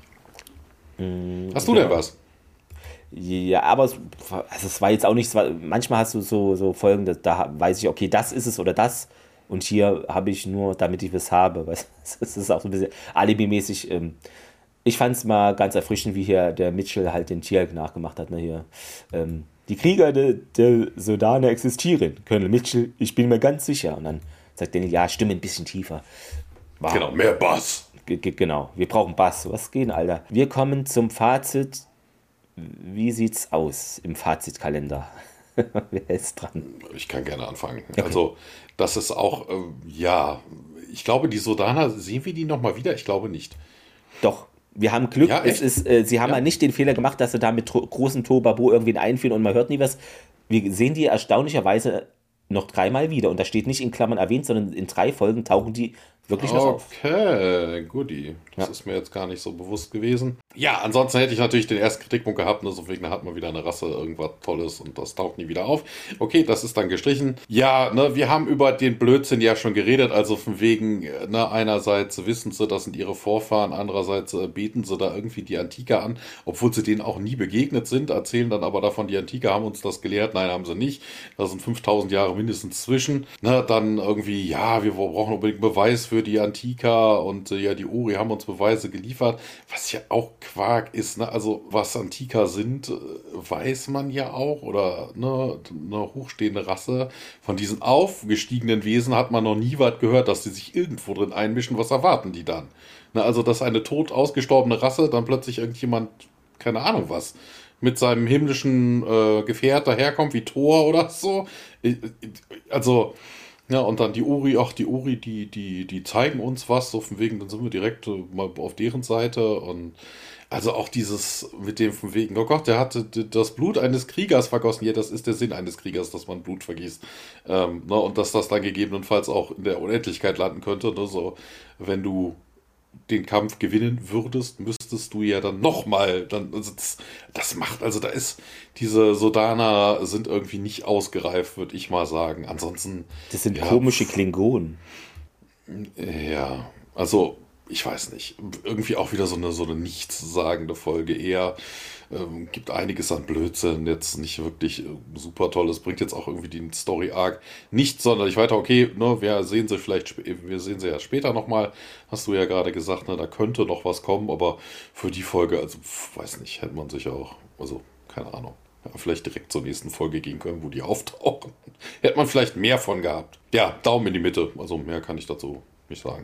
Hm, hast du ja. denn was? Ja, aber es, also es war jetzt auch nicht, manchmal hast du so, so Folgen, da, da weiß ich, okay, das ist es oder das. Und hier habe ich nur, damit ich was habe. Es ist auch so ein bisschen alibimäßig. Ähm, Ich fand es mal ganz erfrischend, wie hier der Mitchell halt den Tier nachgemacht hat. Ne, hier. Ähm, die Krieger der, der Sodane existieren. Colonel Mitchell, ich bin mir ganz sicher. Und dann sagt Daniel, ja, Stimme ein bisschen tiefer. Wow. Genau, mehr Bass. G- g- genau, wir brauchen Bass. Was geht, Alter? Wir kommen zum Fazit. Wie sieht's aus im Fazitkalender? Wer ist dran? Ich kann gerne anfangen. Okay. Also, das ist auch, äh, ja, ich glaube, die Sodaner, sehen wir die nochmal wieder? Ich glaube nicht. Doch. Wir haben Glück, ja, es ist, äh, sie haben ja. halt nicht den Fehler gemacht, dass sie da mit tro- großem Tohuwabohu irgendwen einführen und man hört nie was. Wir sehen die erstaunlicherweise noch dreimal wieder und da steht nicht in Klammern erwähnt, sondern in drei Folgen tauchen die wirklich noch auf. Okay, goodie. Das ja. ist mir jetzt gar nicht so bewusst gewesen. Ja, ansonsten hätte ich natürlich den ersten Kritikpunkt gehabt, nur so wegen, da hat man wieder eine Rasse, irgendwas Tolles und das taucht nie wieder auf. Okay, das ist dann gestrichen. Ja, ne, wir haben über den Blödsinn ja schon geredet, also von wegen, ne, einerseits wissen sie, das sind ihre Vorfahren, andererseits äh, beten sie da irgendwie die Antiker an, obwohl sie denen auch nie begegnet sind, erzählen dann aber davon, die Antiker haben uns das gelehrt. Nein, haben sie nicht. Da sind fünftausend Jahre mindestens zwischen. Ne, dann irgendwie, ja, wir brauchen unbedingt Beweis für die Antika und äh, ja, die Ori haben uns Beweise geliefert, was ja auch Quark ist, ne? Also was Antika sind, äh, weiß man ja auch, oder ne, eine hochstehende Rasse. Von diesen aufgestiegenen Wesen hat man noch nie was gehört, dass die sich irgendwo drin einmischen. Was erwarten die dann? Ne, also dass eine tot ausgestorbene Rasse dann plötzlich irgendjemand, keine Ahnung was, mit seinem himmlischen äh, Gefährt daherkommt, wie Thor oder so. Also ja, und dann die Ori, ach, die Ori, die, die, die zeigen uns was, so von wegen, dann sind wir direkt äh, mal auf deren Seite und also auch dieses mit dem von wegen, oh Gott, der hatte das Blut eines Kriegers vergossen. Ja, das ist der Sinn eines Kriegers, dass man Blut vergießt. Ähm, ne, und dass das dann gegebenenfalls auch in der Unendlichkeit landen könnte. Ne, so, wenn du den Kampf gewinnen würdest, müsstest du ja dann nochmal, dann, also das, das macht, also da ist, diese Sodaner sind irgendwie nicht ausgereift, würde ich mal sagen. Ansonsten. Das sind ja, komische Klingonen. Ja, also, ich weiß nicht. Irgendwie auch wieder so eine, so eine nichtssagende Folge. Eher ähm, gibt einiges an Blödsinn, jetzt nicht wirklich äh, super toll. Es bringt jetzt auch irgendwie den Story-Arc nicht sonderlich weiter. Okay, ne, wir sehen sie vielleicht, wir sehen sie ja später nochmal, hast du ja gerade gesagt, ne, da könnte noch was kommen, aber für die Folge, also, weiß nicht, hätte man sich auch, also, keine Ahnung. Ja, vielleicht direkt zur nächsten Folge gehen können, wo die auftauchen. Hätte man vielleicht mehr von gehabt. Ja, Daumen in die Mitte. Also mehr kann ich dazu nicht sagen.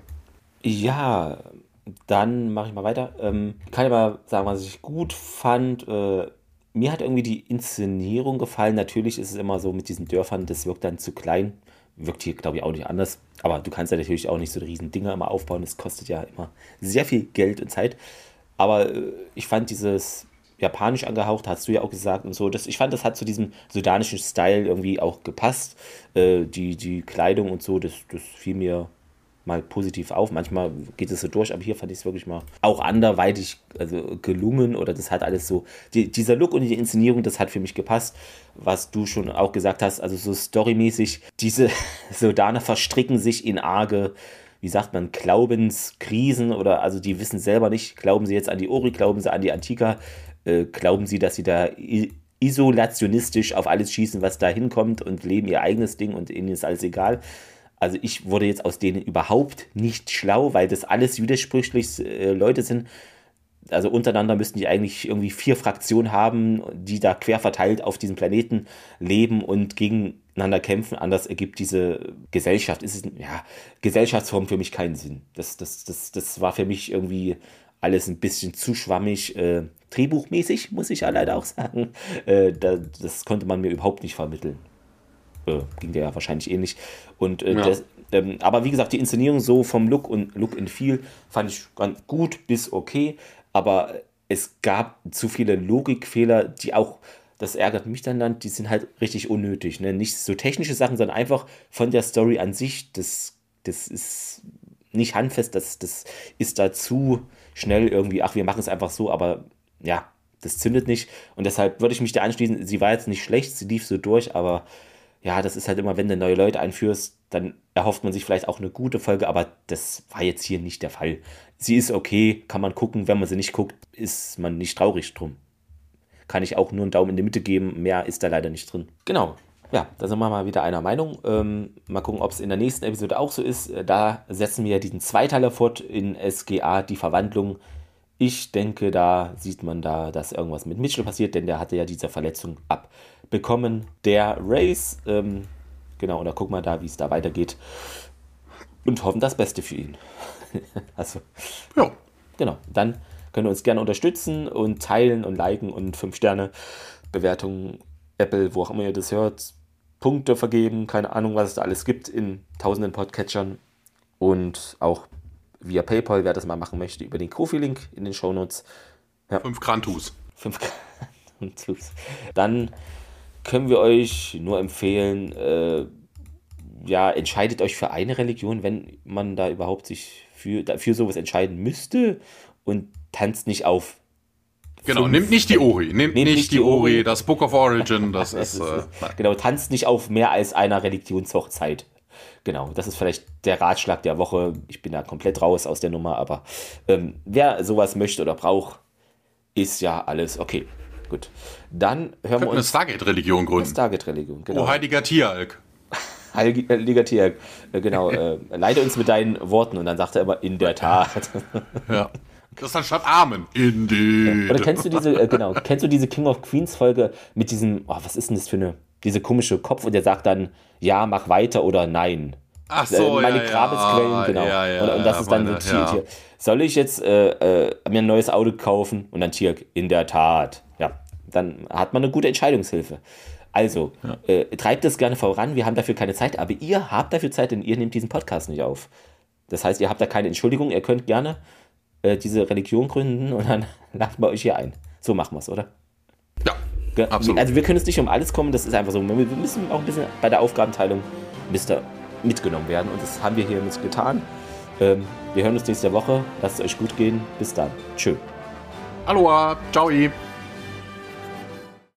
Ja, dann mache ich mal weiter. Ähm, kann ich mal sagen, was ich gut fand. Äh, mir hat irgendwie die Inszenierung gefallen. Natürlich ist es immer so mit diesen Dörfern, das wirkt dann zu klein. Wirkt hier, glaube ich, auch nicht anders. Aber du kannst ja natürlich auch nicht so riesen Dinger immer aufbauen. Das kostet ja immer sehr viel Geld und Zeit. Aber äh, ich fand dieses japanisch angehaucht, hast du ja auch gesagt und so. Das, ich fand, das hat zu diesem sudanischen Style irgendwie auch gepasst. Äh, die, die Kleidung und so, das, das fiel mir mal positiv auf. Manchmal geht es so durch, aber hier fand ich es wirklich mal auch anderweitig also gelungen oder das hat alles so, die, dieser Look und die Inszenierung, das hat für mich gepasst, was du schon auch gesagt hast, also so storymäßig, diese Sodaner verstricken sich in arge, wie sagt man, Glaubenskrisen oder also die wissen selber nicht, glauben sie jetzt an die Ori, glauben sie an die Antika, äh, glauben sie, dass sie da isolationistisch auf alles schießen, was da hinkommt und leben ihr eigenes Ding und ihnen ist alles egal. Also ich wurde jetzt aus denen überhaupt nicht schlau, weil das alles widersprüchlich äh, Leute sind. Also untereinander müssten die eigentlich irgendwie vier Fraktionen haben, die da quer verteilt auf diesem Planeten leben und gegeneinander kämpfen. Anders ergibt diese Gesellschaft, ist es, ja, Gesellschaftsform für mich keinen Sinn. Das, das, das, das war für mich irgendwie alles ein bisschen zu schwammig, äh, drehbuchmäßig, muss ich ja leider auch sagen. Äh, da, das konnte man mir überhaupt nicht vermitteln. Äh, ging der ja wahrscheinlich ähnlich. Und, äh, ja. das, ähm, aber wie gesagt, die Inszenierung so vom Look und Look and Feel fand ich ganz gut bis okay, aber es gab zu viele Logikfehler, die auch, das ärgert mich dann, dann die sind halt richtig unnötig. Ne? Nicht so technische Sachen, sondern einfach von der Story an sich, das, das ist, nicht handfest, das, das ist da zu schnell irgendwie, ach, wir machen es einfach so, aber ja, das zündet nicht. Und deshalb würde ich mich da anschließen, sie war jetzt nicht schlecht, sie lief so durch, aber ja, das ist halt immer, wenn du neue Leute einführst, dann erhofft man sich vielleicht auch eine gute Folge, aber das war jetzt hier nicht der Fall. Sie ist okay, kann man gucken, wenn man sie nicht guckt, ist man nicht traurig drum. Kann ich auch nur einen Daumen in die Mitte geben, mehr ist da leider nicht drin. Genau, ja, da sind wir mal wieder einer Meinung. Ähm, mal gucken, ob es in der nächsten Episode auch so ist. Da setzen wir ja diesen Zweiteiler fort in S G A, die Verwandlung. Ich denke, da sieht man da, dass irgendwas mit Mitchell passiert, denn der hatte ja diese Verletzung abbekommen. Der Race, ähm, genau, und da gucken wir da, wie es da weitergeht und hoffen das Beste für ihn. Also, ja. Genau, dann könnt ihr uns gerne unterstützen und teilen und liken und fünf Sterne Bewertungen, Apple, wo auch immer ihr das hört, Punkte vergeben, keine Ahnung, was es da alles gibt in tausenden Podcatchern und auch via PayPal, wer das mal machen möchte, über den Kofi-Link in den Shownotes. Ja. Fünf Grantus. Fünf Grantus. Dann können wir euch nur empfehlen, äh, ja, entscheidet euch für eine Religion, wenn man da überhaupt sich für, für sowas entscheiden müsste und tanzt nicht auf. Genau, fünf, nimmt nicht die Ori, nimmt, nimmt nicht, nicht die Ori, Ori, das Book of Origin, das ist... äh, genau, tanzt nicht auf mehr als einer Religionshochzeit. Genau, das ist vielleicht der Ratschlag der Woche. Ich bin da komplett raus aus der Nummer, aber ähm, wer sowas möchte oder braucht, ist ja alles okay. Gut, dann hören wir uns... Eine Stargate-Religion gründen. Eine Stargate-Religion, genau. Oh, heiliger Tieralk. Heiliger Tieralk, äh, genau. äh, leite uns mit deinen Worten. Und dann sagt er immer, in der Tat. Ja. Das ist dann statt Amen. Indeed. Oder kennst du diese, äh, genau, kennst du diese King of Queens Folge mit diesem, oh, was ist denn das für eine, diese komische Kopf und der sagt dann, ja, mach weiter oder nein. Ach so, äh, meine ja, Grabesquellen, ja, genau. Ja, ja, und, und das ja, ist dann meine, so Tier, ja. Tier. Soll ich jetzt äh, äh, mir ein neues Auto kaufen? Und dann Tierk, in der Tat. Ja, dann hat man eine gute Entscheidungshilfe. Also, ja. äh, treibt das gerne voran, wir haben dafür keine Zeit, aber ihr habt dafür Zeit, denn ihr nehmt diesen Podcast nicht auf. Das heißt, ihr habt da keine Entschuldigung, ihr könnt gerne äh, diese Religion gründen und dann laden wir euch hier ein. So machen wir es, oder? Ja, Ge- absolut. Also wir können jetzt nicht um alles kommen, das ist einfach so, wir müssen auch ein bisschen bei der Aufgabenteilung Mister mitgenommen werden und das haben wir hier mit getan. Ähm, wir hören uns nächste Woche, lasst es euch gut gehen, bis dann. Tschö. Aloha, ciao.